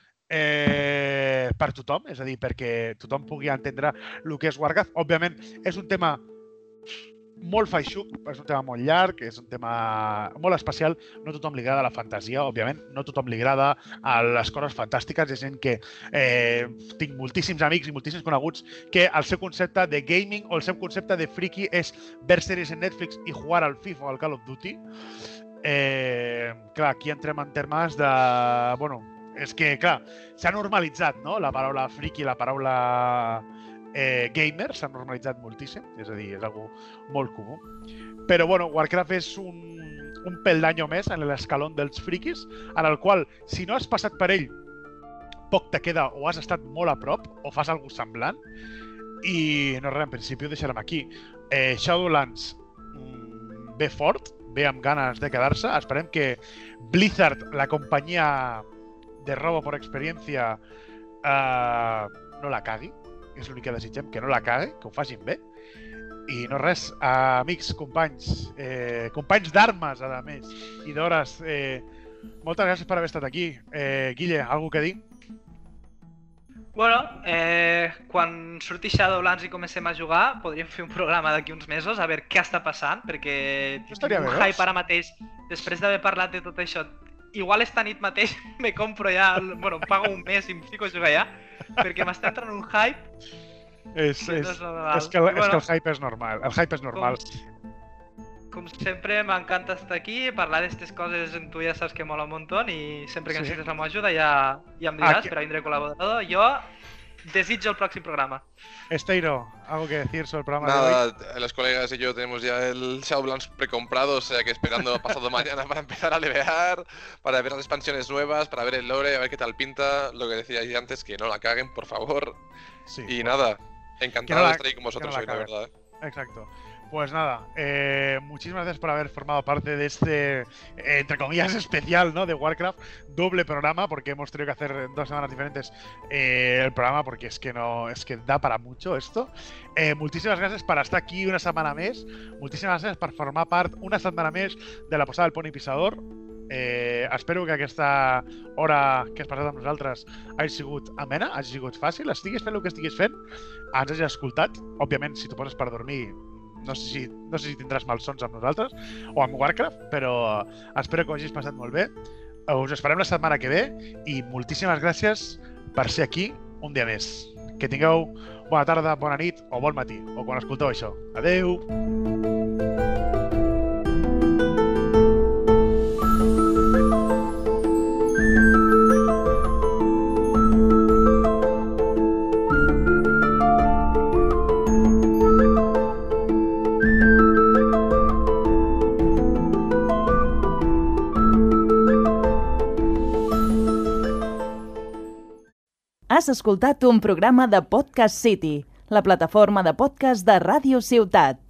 Speaker 2: per tothom, és a dir, perquè tothom pugui entendre el que és Warcraft. Òbviament, és un tema molt feixuc, és un tema molt llarg, és un tema molt especial. No a tothom li agrada la fantasia, òbviament, no a tothom li agrada les coses fantàstiques. És gent que tinc moltíssims amics i moltíssims coneguts que el seu concepte de gaming o el seu concepte de friki és ver sèries en Netflix i jugar al FIFA o al Call of Duty. Clar, aquí entrem en termes de... Bueno, és que, clar, s'ha normalitzat, no? La paraula friki, la paraula gamer s'ha normalitzat moltíssim, és a dir, és algo molt comú. Però, bueno, Warcraft és un peldaño més en l'escalón dels frikis, en el qual, si no has passat per ell, poc te queda o has estat molt a prop o fas alguna cosa semblant. I no res, en principi ho deixarem aquí. Shadowlands ve fort, ve amb ganes de quedar-se. Esperem que Blizzard, la companyia de robo por experiencia, no la cagui. És l'únic que desitgem, que no la cagui, que ho facin bé. I no res, amics, companys d'armes, a més, i d'hores, moltes gràcies per haver estat aquí. Guille, alguna que dir?
Speaker 3: Bueno, quan surti Shadowlands i comencem a jugar, podríem fer un programa d'aquí uns mesos a veure què està passant, perquè tinc un hype ara mateix, després d'haver parlat de tot això. Igual esta nit mateix me compro ja, bueno, em pago un mes i em fico a jugar ja, perquè m'està entrant un hype.
Speaker 2: És que el hype és normal, el hype és normal.
Speaker 3: Com sempre, m'encanta estar aquí, parlar d'aquestes coses, tu ja saps que mola un muntó i sempre que necessites la meva ajuda ja em diràs per a vindre col·laborador. Jo Desitjo el pròxim programa.
Speaker 2: Esteiro, ¿algo que decir sobre el programa
Speaker 4: Nada,
Speaker 2: de hoy?
Speaker 4: los colegas y yo tenemos ya el Shadowlands precomprado, o sea que esperando pasado mañana para empezar a levear, para ver las expansiones nuevas, para ver el lore, a ver qué tal pinta. Lo que decía ahí antes, que no la caguen, por favor. Sí, y nada, encantado de estar ahí con vosotros hoy, la verdad.
Speaker 2: Exacto. Pues nada, muchísimas gracias por haber formado parte de este, entre comillas, especial, ¿no? De Warcraft, doble programa, porque hemos tenido que hacer en 2 semanas diferentes el programa, porque es que da para mucho esto. Moltíssimes gràcies per estar aquí una setmana més, moltíssimes gràcies per formar part una setmana més de la posada del Poni Pissador. Espero que aquesta hora que has passat amb nosaltres hagi sigut amena, hagi sigut fàcil, estiguis fent el que estiguis fent, ens hagis escoltat. Òbviament, si t'ho poses per dormir, no sé si tindràs malsons amb nosaltres o amb Warcraft, però espero que ho hagis passat molt bé. Us esperem la setmana que ve i moltíssimes gràcies per ser aquí un dia més. Que tingueu bona tarda, bona nit o bon matí, o quan escolteu això. Adeu!
Speaker 1: Has escoltat un programa de Podcast City, la plataforma de podcast de Ràdio Ciutat.